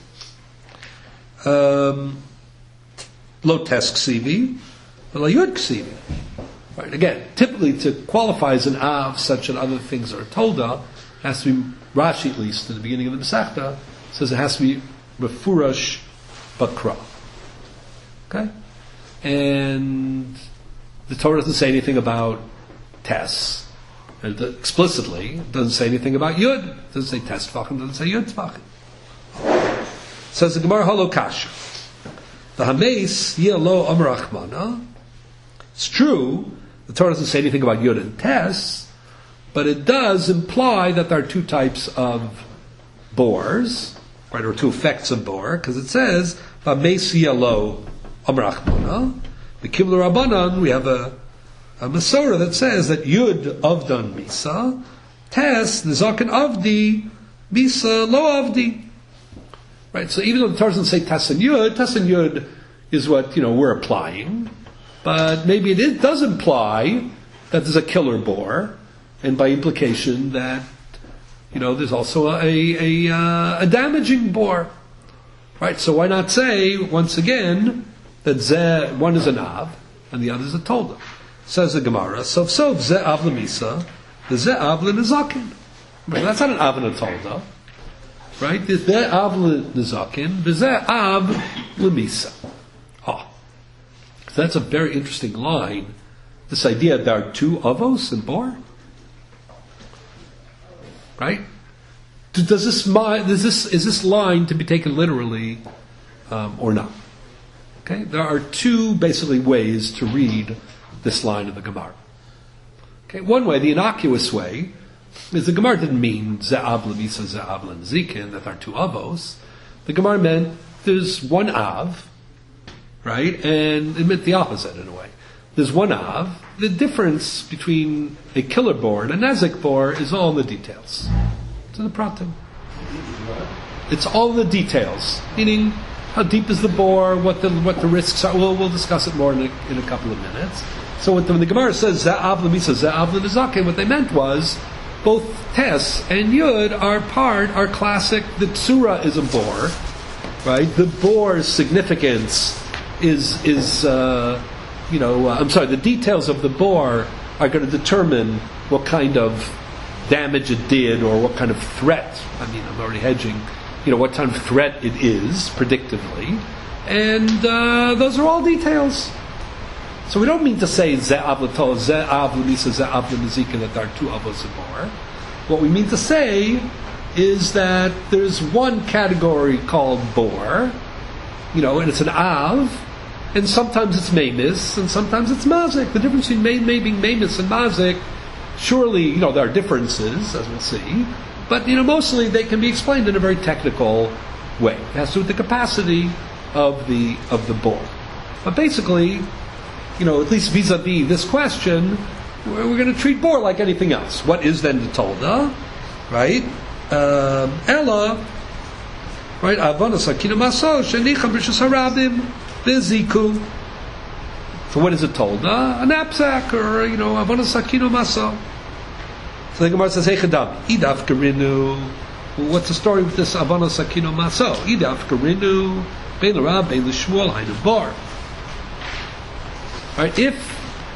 um, Lo Tes Ksivi, Lo Yud Ksivi. Right. Again, typically to qualify as an Av, such and other things are told of, has to be, Rashi at least, in the beginning of the Masechta, says it has to be Mefurash Bakra. Okay? And the Torah doesn't say anything about Tes. And explicitly, it doesn't say anything about Yud. It doesn't say Tes Tvachim, it doesn't say Yud Tvachim. Says the Gemara Halokasha. The Hameis Yelo Amar Achmana. It's true, the Torah doesn't say anything about Yud and Tes, but it does imply that there are two types of bors, right, or two effects of bor, because it says, Hameis Yelo Amar Achmana. The Kibla Rabbanan, we have a, a Masorah that says that Yud Avdan Misa, Tes, the Zaken Avdi, Misa Lo Avdi. Right, so even though the Torah doesn't say Tes and Yud, Tes and Yud is what, you know, we're applying. But maybe it is, does imply that there's a killer bor, and by implication that, you know, there's also a a, uh, a damaging bor. Right, so why not say, once again, that Zeh, one is an Av, and the other is a Tolda. Says the Gemara, so so Zeh Av Lemisa, the Zeh Av Lenezakin. Right, that's not an Av and a Tolda. Right, the Zeh Av Lenezakin, the Zeh Av Lemisa. Oh. So that's a very interesting line. This idea that there are two Avos and Bor. Right? Does this, does this, is this line to be taken literally um, or not? Okay, there are two basically ways to read this line of the Gemara. Okay, one way, the innocuous way, is the Gemara didn't mean Ze'av Lemisa, Ze'av Lenezikin, that there are two Avos. The Gemara meant there's one Av, right, and it meant the opposite in a way. There's one Av. The difference between a killer bor and a Nezek bor is all in the details. It's in the Pratim. It's all in the details, meaning how deep is the bore, what the what the risks are. We'll, we'll discuss it more in a, in a couple of minutes. So when the, when the Gemara says Za'av Lemisa, Za'av Lenezakin, what they meant was both Tes and Yud are part, are classic. The Tzura is a bore, right? The bore's significance is is uh, you know uh, I'm sorry. The details of the bore are going to determine what kind of damage it did or what kind of threat. I mean, I'm already hedging. You know, what kind of threat it is, predictively. And uh, those are all details. So we don't mean to say Ze'av L'tol, Ze'av L'misa, Ze'av L'mizika, that there are two Avos and more. What we mean to say is that there's one category called Bor, you know, and it's an Av, and sometimes it's Memis, and sometimes it's Mazik. The difference between being Memis and Mazik, surely, you know, there are differences, as we'll see, but, you know, mostly they can be explained in a very technical way. It has to do with the capacity of the of the bore. But basically, you know, at least vis-a-vis this question, we're, we're going to treat bore like anything else. What is then the Tolda? Right? Um, Ella, right? Avana Sakina Maso, Shenicha Brishas Harabim, Viziku. So what is a Tolda? A knapsack, or, you know, Avana Sakina Maso. So the Gemara says, "Hey Chadam, idaf karinu." What's the story with this Avana Sakino Maso? Idaf karinu, bein l'Rab, bein l'Shmuel, hainu bar. Right? If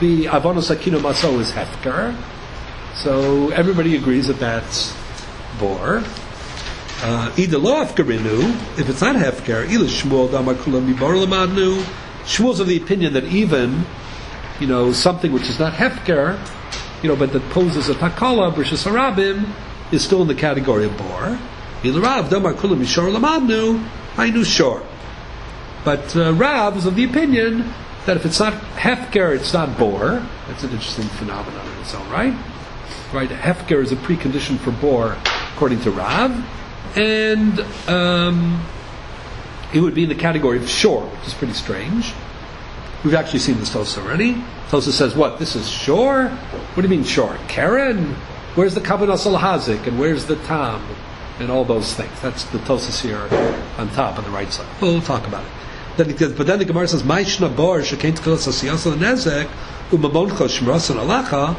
the avonos akino maso is hefker. So everybody agrees that that's bor. Uh, Either lo hefkerinu, if it's not hefker, either Shmuel damar kulam mibor lamadnu. Shmuel's of the opinion that even, you know, something which is not hefker, you know, but that poses a takala, brishas harabim, is still in the category of bor. Either Rav damar kulam mishor lamadnu, hainu shor. But uh, Rav is of the opinion that if it's not hefker, it's not bor. That's an interesting phenomenon in its own right. Right, hefker is a precondition for bor, according to Rav, and um, it would be in the category of shor, which is pretty strange. We've actually seen this Tosa already. Tosa says, "What? This is shor? What do you mean shor? Karen? Where's the kavanah hazik and where's the tam and all those things?" That's the Tosas here on top on the right side. We'll talk about it. Then he says, but then the Gemara says, "Ma'ishna bor shekain tchilas asiyasa lenezek u'mamoncha shmrasan alacha."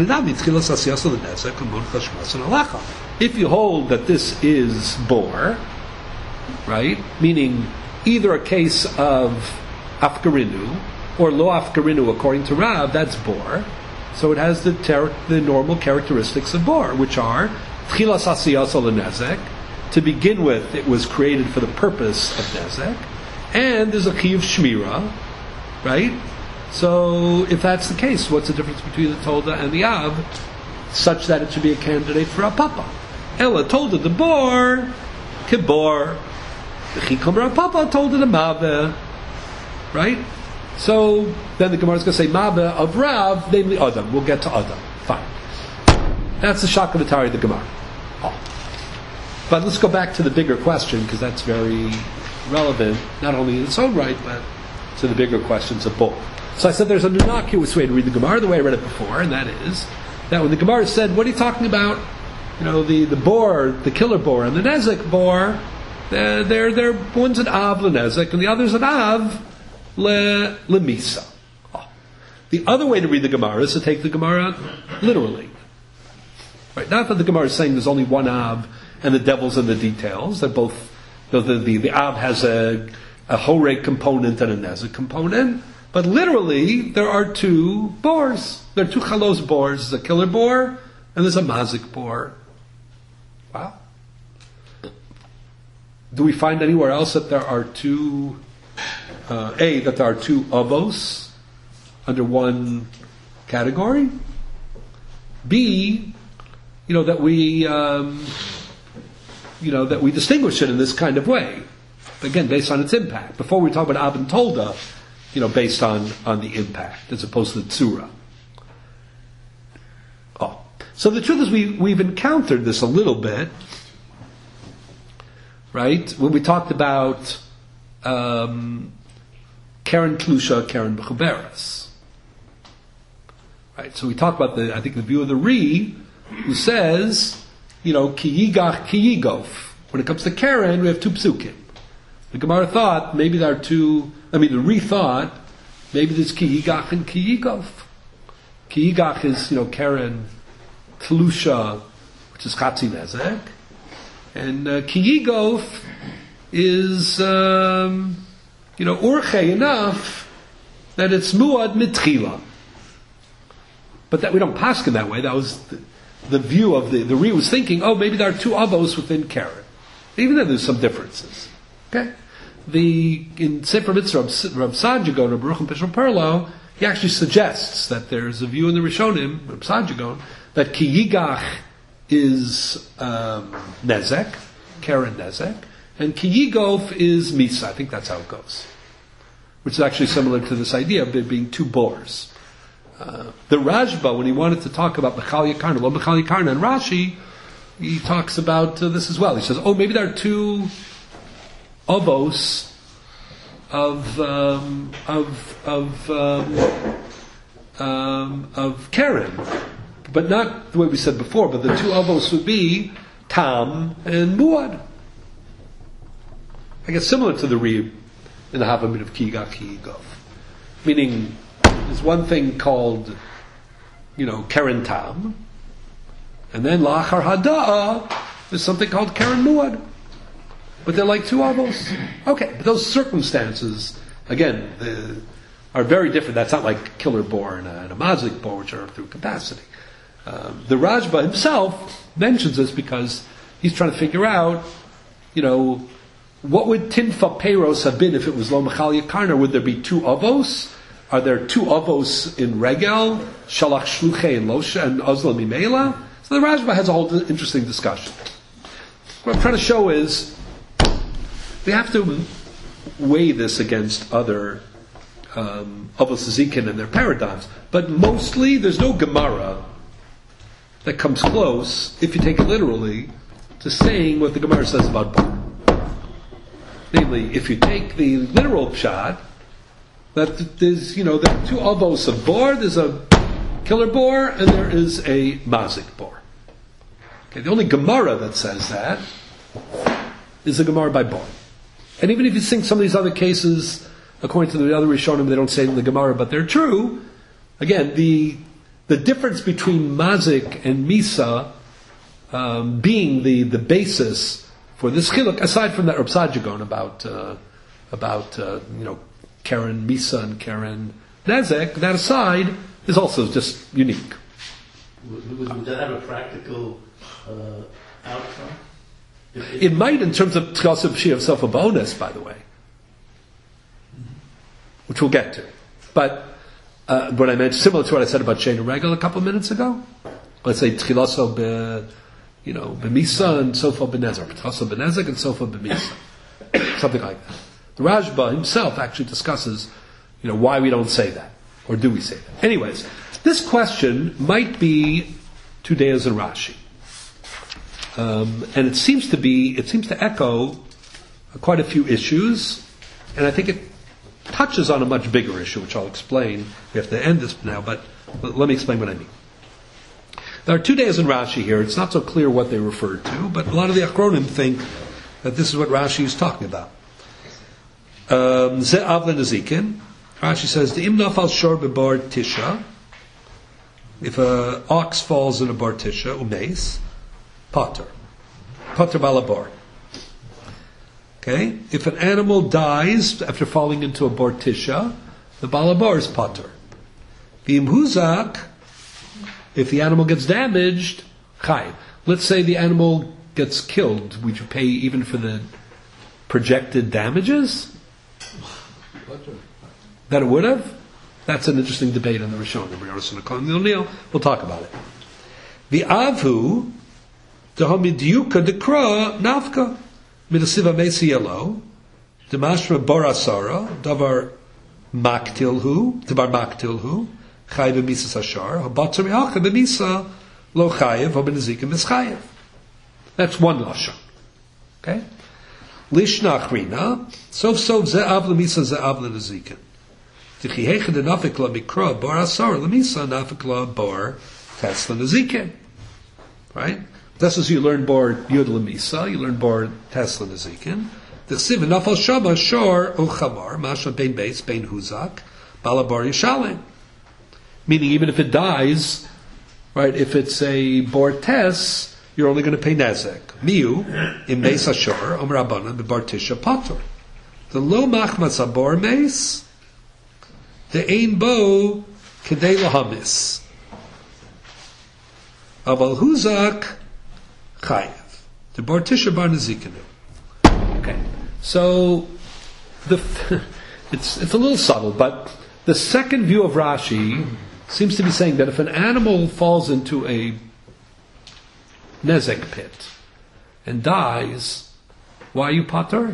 If you hold that this is bor, right, meaning either a case of afkarinu or lo afkarinu according to Rav, that's bor. So it has the ter- the normal characteristics of bor, which are tchilas asiyasa lenezek. To begin with, it was created for the purpose of nezek, and there's a chiyuv shmira, right? So, if that's the case, what's the difference between the Tolda and the Av, such that it should be a candidate for a Papa? Ella Tolda the Bor, Kibor, the Chikom Papa Tolda the Mave, right? So, then the Gemara is going to say Mave of Rav, namely Adam. We'll get to Adam. Fine. That's the Shakavatari of the Gemara. Oh. But let's go back to the bigger question, because that's very relevant, not only in its own right, but to the bigger questions of both. So I said there's an innocuous way to read the Gemara, the way I read it before, and that is that when the Gemara said, what are you talking about? You know, the, the bor, the killer bor, and the nezek bor, they're, they're, they're one's an av lenezek, and the other's an av le, le misa. Oh. The other way to read the Gemara is to take the Gemara literally. Right? Not that the Gemara is saying there's only one av, and the devil's in the details, that both, the, the, the, the av has a, a horeg component and a nezek component. But literally, there are two bors. There are two chalos bors. There's a killer bor, and there's a mazik bor. Wow. Do we find anywhere else that there are two, uh, A, that there are two avos under one category? B, you know, that we, um, you know, that we distinguish it in this kind of way. Again, based on its impact. Before we talk about Ab and Tolda, you know, based on, on the impact, as opposed to the tzura. Oh. So the truth is we, we've encountered this a little bit, right? When we talked about um, Karen Tlusha, Karen Bechuberes. Right? So we talked about the, I think the view of the Ri, who says, you know, ki yigach, ki yigof. When it comes to Karen, we have two psukim. The Gemara thought maybe there are two, I mean, the Ri thought maybe there's ki yigach and ki yigof. Ki yigach is, you know, Karen Tlusha, which is Chatzi Nezek. And uh, ki yigof is, um, you know, urche enough that it's muad mitchila. But that we don't paskin that way. That was the, the view of the, the Ri was thinking, oh, maybe there are two avos within Karen. Even though there's some differences. Okay? The, in Sefer Mitzvah, Rav Sadjagon, Rav Baruch Pishon Perlo, he actually suggests that there's a view in the Rishonim, Rav Sadjagon, that ki yigach is um, nezek, Karen nezek, and ki yigof is misa. I think that's how it goes. Which is actually similar to this idea of there being two bors. Uh, the Rashba, when he wanted to talk about Bechal Yakarna, well, Bechal Yakarna and Rashi, he talks about uh, this as well. He says, oh, maybe there are two avos of um, of of um, um, of Karen, but not the way we said before. But the two avos would be Tam and Muad. I guess similar to the Ri in the Havamid of Ki Yigach Ki Yigof, meaning there's one thing called, you know, Karen Tam, and then Lachar Hada'a there's something called Karen Muad. But they're like two avos. Okay, but those circumstances, again, the are very different. That's not like killer bor and a, and a mazik bor, which are through capacity. Um, the Rajba himself mentions this because he's trying to figure out, you know, what would tinfa peiros have been if it was lo mechalia karna? Would there be two avos? Are there two avos in regel, shalach shluche and losha and ozla mimela? So the Rajba has a whole interesting discussion. What I'm trying to show is we have to weigh this against other um, avos zikin and their paradigms, but mostly there's no Gemara that comes close, if you take it literally, to saying what the Gemara says about bar. Namely, if you take the literal pshat, that there's, you know, there are two avos of bor, there's a killer bor, and there is a mazik bor. Okay, the only Gemara that says that is the Gemara by bor. And even if you think some of these other cases, according to the other Rishonim, they don't say in the Gemara, but they're true, again, the The difference between mazik and misa um, being the, the basis for this chiluk, aside from that Reb Sajagon about uh, about uh, you know Karen misa and Karen nezek, that aside is also just unique. Would, would, would that have a practical uh, outcome? If, if It might, in terms of tchasa b'shia of self a bonus, by the way, which we'll get to, but. Uh, what I mentioned, similar to what I said about Shane and Regal a couple of minutes ago. Let's say Tchilaso be, you know, b'misa and Sofa b'nezer, Tchilaso b'nezek and Sofa b'misa, something like that. The Rajba himself actually discusses, you know, why we don't say that, or do we say that? Anyways, this question might be two days in Rashi, um, and it seems to be, it seems to echo quite a few issues, and I think it touches on a much bigger issue, which I'll explain. We have to end this now, but let me explain what I mean. There are two days in Rashi here. It's not so clear what they refer to, but a lot of the Achronim think that this is what Rashi is talking about. Ze avle nezikin. Rashi says, "The imnaf al shor bebar tisha." If a ox falls in a bar tisha, umeis, pater, pater balabar. Okay? If an animal dies after falling into a bortisha, the balabar is pater. V'im huzak, if the animal gets damaged, chayv. Let's say the animal gets killed, would you pay even for the projected damages? That it would have? That's an interesting debate on the Rishonim. We'll talk about it. V'avhu, dehamidyuka dekra nafka. Midasiva Mesiyalo, Demashra Borasara, Davar Maktilhu, Davar Maktilhu, Chayiv Misa Sashar, Habatzar Miacha Bemisa, Lo Chayiv, Habenazika Mischayiv. That's one Lashon. Okay? Lishna Achrina, Sof Sof Ze'av Lemisa Ze'av Lenazikin. Tichihecha de Nafikla Mikra, Borasara Lemisa, Nafikla Bor, Tesla Nazikin. Right? This is you learn bor Yud Lemisa, you learn bor Tesla Nezikin. The Siv Nafal Shaba Shor Ochamar, Masha Bein Beis, Bein Huzak, Balabar Yishalem. Meaning even if it dies, right, if it's a bor Tes, you're only going to pay Nezek. Miu, in Beis Ashor, Omer Rabbanan, Bebar Tisha Pator. The Lo Machmas Abor Meis, the Ein Bo Kedei Lahamis. Aval Huzak, Chayev. The bar tisha bar nezikinu. Okay, so the it's it's a little subtle, but the second view of Rashi seems to be saying that if an animal falls into a nezek pit and dies, why are you pater?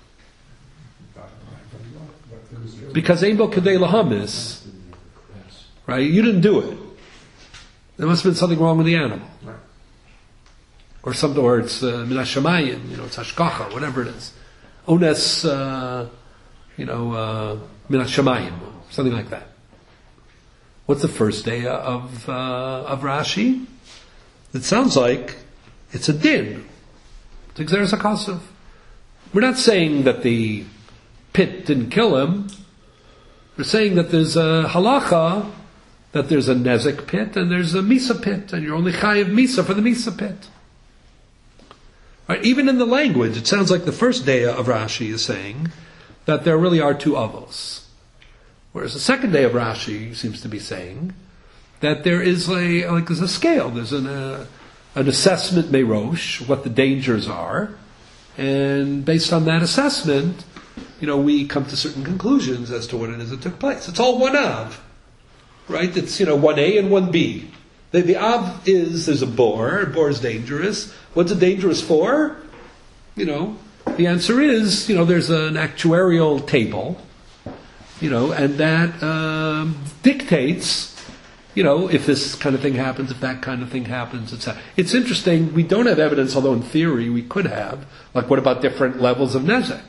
Because ein bo kedei lahamis, right? You didn't do it. There must have been something wrong with the animal. Or something, or it's min hashamayim, you know, it's hashkacha, whatever it is. Ones, uh, you know, min hashamayim, something like that. What's the first day of uh, of Rashi? It sounds like it's a din. It's exeris hakasuv. We're not saying that the pit didn't kill him. We're saying that there's a halacha, that there's a nezek pit and there's a misa pit, and you're only chayiv misa for the misa pit. Right, even in the language, it sounds like the first day of Rashi is saying that there really are two avos. Whereas the second day of Rashi seems to be saying that there is a, like there's a scale, there's an, uh, an assessment merosh, what the dangers are, and based on that assessment, you know, we come to certain conclusions as to what it is that took place. It's all one Av, right? It's, you know, one A and one B. The, the Av is, there's a boar, a boar is dangerous. What's it dangerous for? You know, the answer is, you know, there's an actuarial table, you know, and that um, dictates, you know, if this kind of thing happens, if that kind of thing happens, et cetera. It's interesting, we don't have evidence, although in theory we could have, like what about different levels of nezek?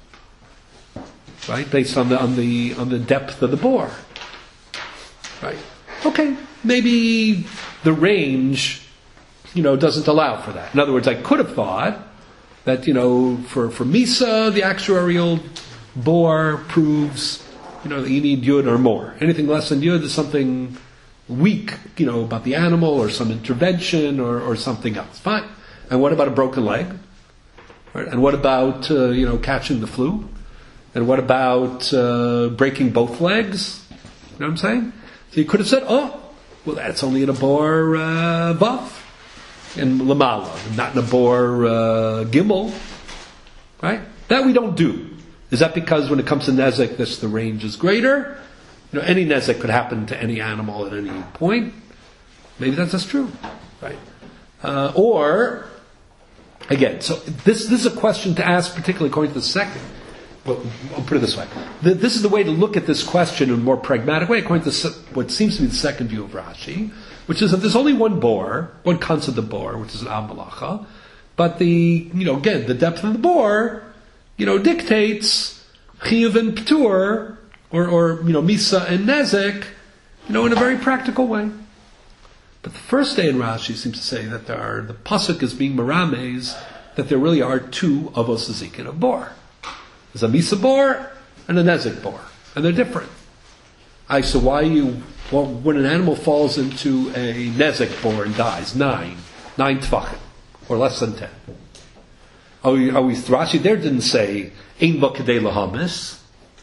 Right? Based on the, on the, on the depth of the bore. Right? Okay, maybe the range, you know, doesn't allow for that. In other words, I could have thought that, you know, for, for Misa, the actuarial bore proves, you know, that you need Yud or more. Anything less than Yud is something weak, you know, about the animal or some intervention or, or something else. Fine. And what about a broken leg? Right? And what about, uh, you know, catching the flu? And what about uh, breaking both legs? You know what I'm saying? So you could have said, oh, well, that's only in a bor uh, buff. In Lamala, not in a bor uh, gimel. Right? That we don't do. Is that because when it comes to nezek, this the range is greater? You know, any nezek could happen to any animal at any point. Maybe that's just true, right? Uh, or again, so this this is a question to ask, particularly according to the second. Well, I'll put it this way: the, this is the way to look at this question in a more pragmatic way, according to what seems to be the second view of Rashi, which is that there's only one bor, one concept of bor, which is an av malacha, but the you know again the depth of the bor, you know, dictates chiyuv and ptur. Or, or, you know, Misa and Nezek, you know, in a very practical way. But the first day in Rashi seems to say that there are, the pasuk is being merames, that there really are two avos nezikin of bor. There's a Misa bor and a Nezek bor. And they're different. I, so why you, well, when an animal falls into a Nezek bor and dies, nine, nine tvachim, or less than ten. Oh, are we, Rashi there didn't say, ein ba kedei lahamis.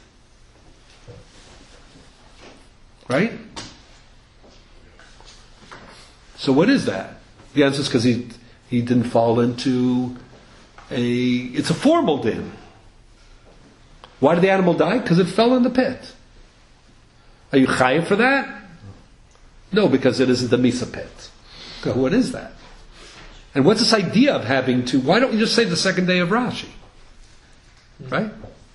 Right? So what is that? The answer is because he he didn't fall into a... It's a formal din. Why did the animal die? Because it fell in the pit. Are you chayiv for that? No, because it isn't the Misa pit. So what is that? And what's this idea of having to... Why don't we just say the second day of Rashi? Right?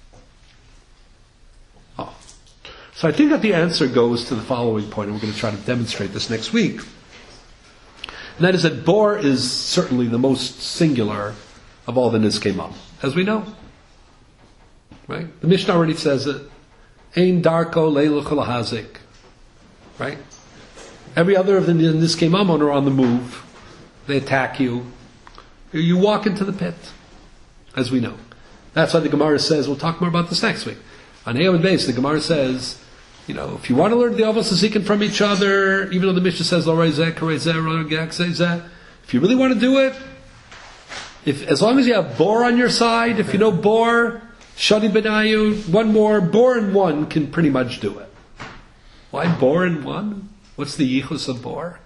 So I think that the answer goes to the following point, and we're going to try to demonstrate this next week. And that is that bor is certainly the most singular of all the nizkei mam, as we know. Right? The Mishnah already says it. Ein darko leiluch lahazik. Right? Every other of the nizkei mam are on the move. They attack you. You walk into the pit, as we know. That's why the Gemara says, we'll talk more about this next week. On Eomed Beis, the Gemara says, you know, if you want to learn the avos nezikin from each other, even though the Mishnah says, if you really want to do it, if as long as you have bor on your side, if you know bor, shadi benayu, one more, bor and one can pretty much do it. Why bor and one? What's the yichus of bor?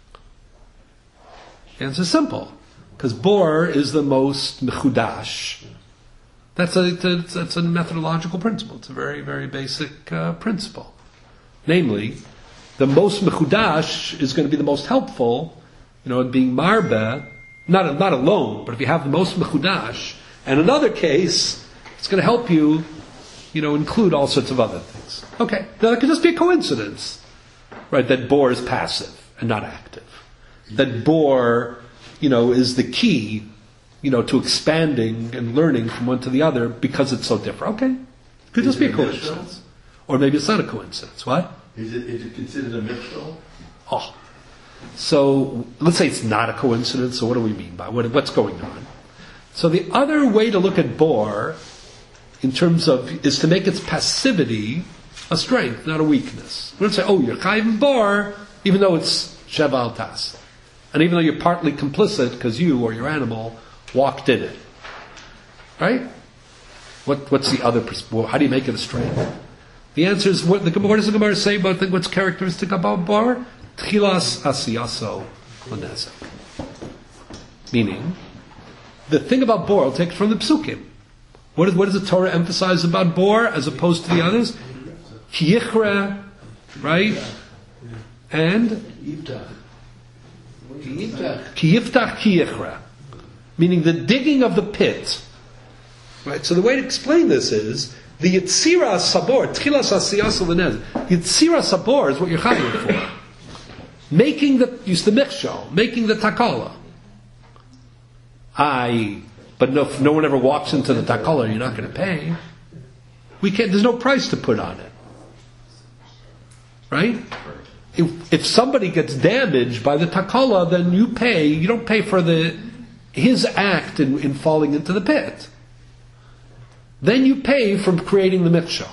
The answer is simple. Because bor is the most mechudash. That's a, that's a methodological principle. It's a very, very basic uh, principle. Namely, the most mechudash is going to be the most helpful, you know, in being marbe, not, not alone, but if you have the most mechudash, and in another case, it's going to help you, you know, include all sorts of other things. Okay, now that could just be a coincidence, right, that bor is passive and not active. That bor, you know, is the key, you know, to expanding and learning from one to the other because it's so different. Okay. Could just be a coincidence. Or maybe it's not a coincidence. What? Is it, is it considered a mitzvah? Oh. So, let's say it's not a coincidence, so what do we mean by what, what's going on? So the other way to look at bor, in terms of, is to make its passivity a strength, not a weakness. We don't say, oh, you're chayiv bor, even though it's sheva al tas. And even though you're partly complicit, because you or your animal walked in it. Right? What, what's the other, well, how do you make it a strength? The answer is, what, the, what does the Gemara say about the, what's characteristic about bor? Tchilas asiyaso l'nezek. Meaning, the thing about bor, I'll take it from the psukim. What, is, what does the Torah emphasize about bor as opposed to the others? Ki yichra, right? And? Yiftach. Ki yiftach ki yichra. Meaning the digging of the pit. Right? So the way to explain this is, the Yitzira Sabor, Tchilas Asiyas L'nez, Yitzira Sabor is what you're chayav for. Making the, use the mikshol, making the takala. I, but no, if no one ever walks into the takala, you're not going to pay. We can't, there's no price to put on it. Right? If, if somebody gets damaged by the takala, then you pay, you don't pay for the, his act in, in falling into the pit. Then you pay from creating the mikshah.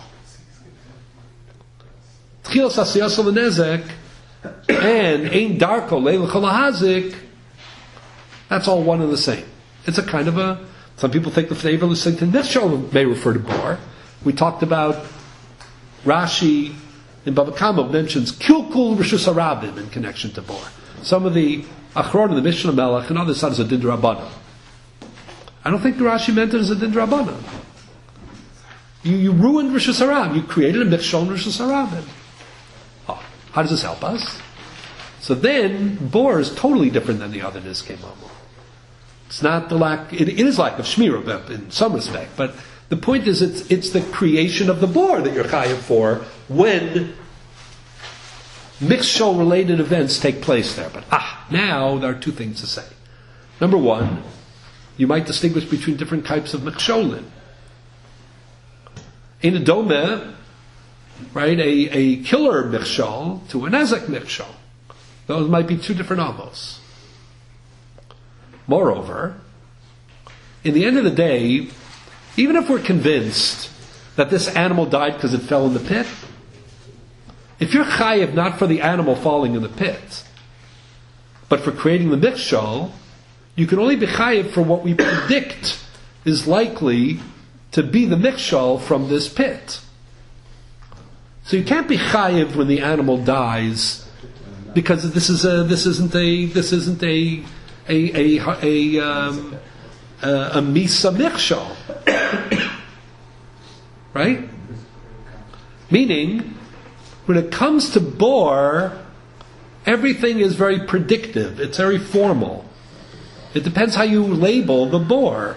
Tchilas asiyas l'nezek and ein darko leilachol hazik. That's all one and the same. It's a kind of a. Some people think the flavor l'sington mikshah may refer to bor. We talked about Rashi in Bava Kama mentions kilkul rishus harabim in connection to bor. Some of the achron in the Mishnah Melech and others said as a din d'Rabbanan. I don't think the Rashi meant it as a din d'Rabbanan. You, you ruined Rishus Harabim. You created a mikshol in Rishus Harabim. Oh, how does this help us? So then, bor is totally different than the other Nizkei Mamon. It's not the lack, it, it is lack of Shmirah in some respect, but the point is it's, it's the creation of the bor that you're chayav for when mikshol related events take place there. But ah, now there are two things to say. Number one, you might distinguish between different types of miksholin. In a dome, right, a, a killer mikshol to a nezek mikshol. Those might be two different avos. Moreover, in the end of the day, even if we're convinced that this animal died because it fell in the pit, if you're chayiv not for the animal falling in the pit, but for creating the mikshol, you can only be chayiv for what we predict is likely to be the mikshol from this pit. So you can't be chayiv when the animal dies, because this is a this isn't a this isn't a a a a, um, a, a misa mikshol, right? Meaning, when it comes to bor, everything is very predictive. It's very formal. It depends how you label the bor.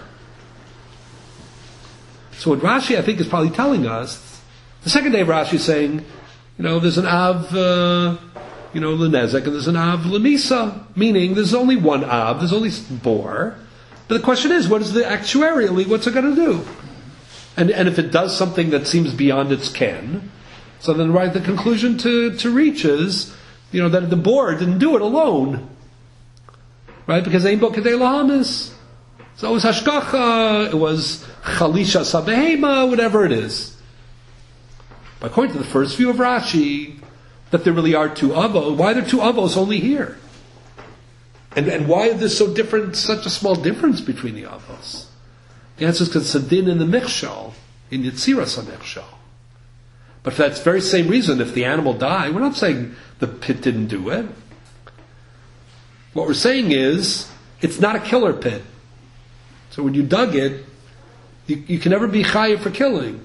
So what Rashi, I think, is probably telling us, the second day Rashi is saying, you know, there's an av, uh, you know, l'nezek, and there's an av l'misa, meaning there's only one av, there's only bor. But the question is, what is the actuarially, what's it going to do? And and if it does something that seems beyond its ken, so then right, the conclusion to, to reach is, you know, that the bor didn't do it alone. Right? Because ein bo kedei lahamis. So it was hashgacha, it was chalisha sabehema, whatever it is. But according to the first view of Rashi, that there really are two avos, why are there two avos only here? And and why is there so different, such a small difference between the avos? The answer is because it's a din in the mikshal, in Yitziras HaMikshal. But for that very same reason, if the animal died, we're not saying the pit didn't do it. What we're saying is, it's not a killer pit. So when you dug it, you, you can never be chayiv for killing.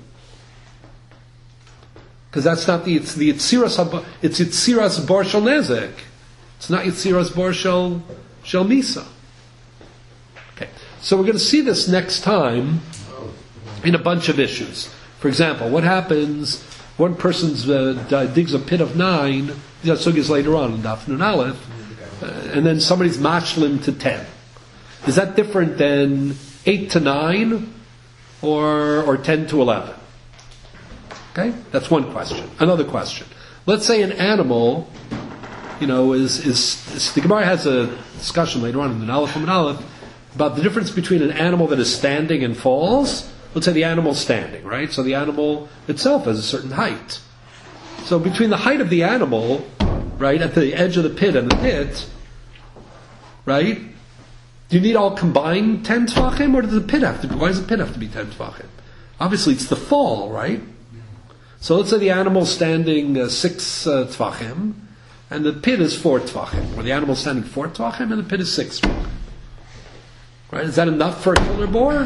Because that's not the, it's the Yitziras, it's Yitziras Bar Shel Nezek. It's not Yitziras Bar Shel, Shel Misa. Okay. So we're going to see this next time in a bunch of issues. For example, what happens, one person uh, digs a pit of nine, the sugis later on in Daf Nun Aleph, uh, and then somebody's matchlim to ten. Is that different than eight to nine or or ten to eleven? Okay, that's one question. Another question. Let's say an animal, you know, is is, is the Gemara has a discussion later on in the Aleph and Aleph about the difference between an animal that is standing and falls. Let's say the animal's standing, right? So the animal itself has a certain height. So between the height of the animal, right, at the edge of the pit and the pit, right? Do you need all combined ten tefachim, or does the pit have to be? Why does the pit have to be ten tefachim? Obviously, it's the fall, right? So let's say the animal's standing uh, six uh, tvachim, and the pit is four tvachim, or the animal's standing four tvachim, and the pit is six tvachim. Right? Is that enough for a killer boar?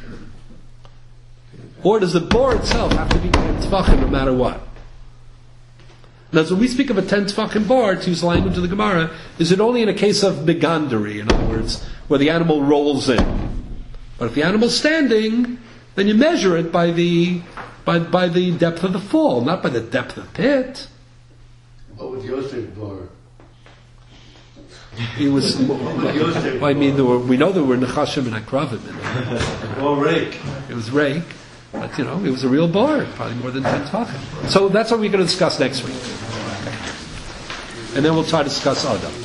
Or does the boar itself have to be ten tvachim no matter what? Now, so when we speak of a ten tvachim boar, to use the language of the Gemara, is it only in a case of begandari, in other words, where the animal rolls in? But if the animal's standing, then you measure it by the by by the depth of the fall, not by the depth of the pit. What was Yosef bar? He was. Well, I mean, there were, we know there were nechashim and akravim in it. Or rake. It was rake, but you know, it was a real bar, probably more than ten tvachim. So that's what we're going to discuss next week, and then we'll try to discuss Adam.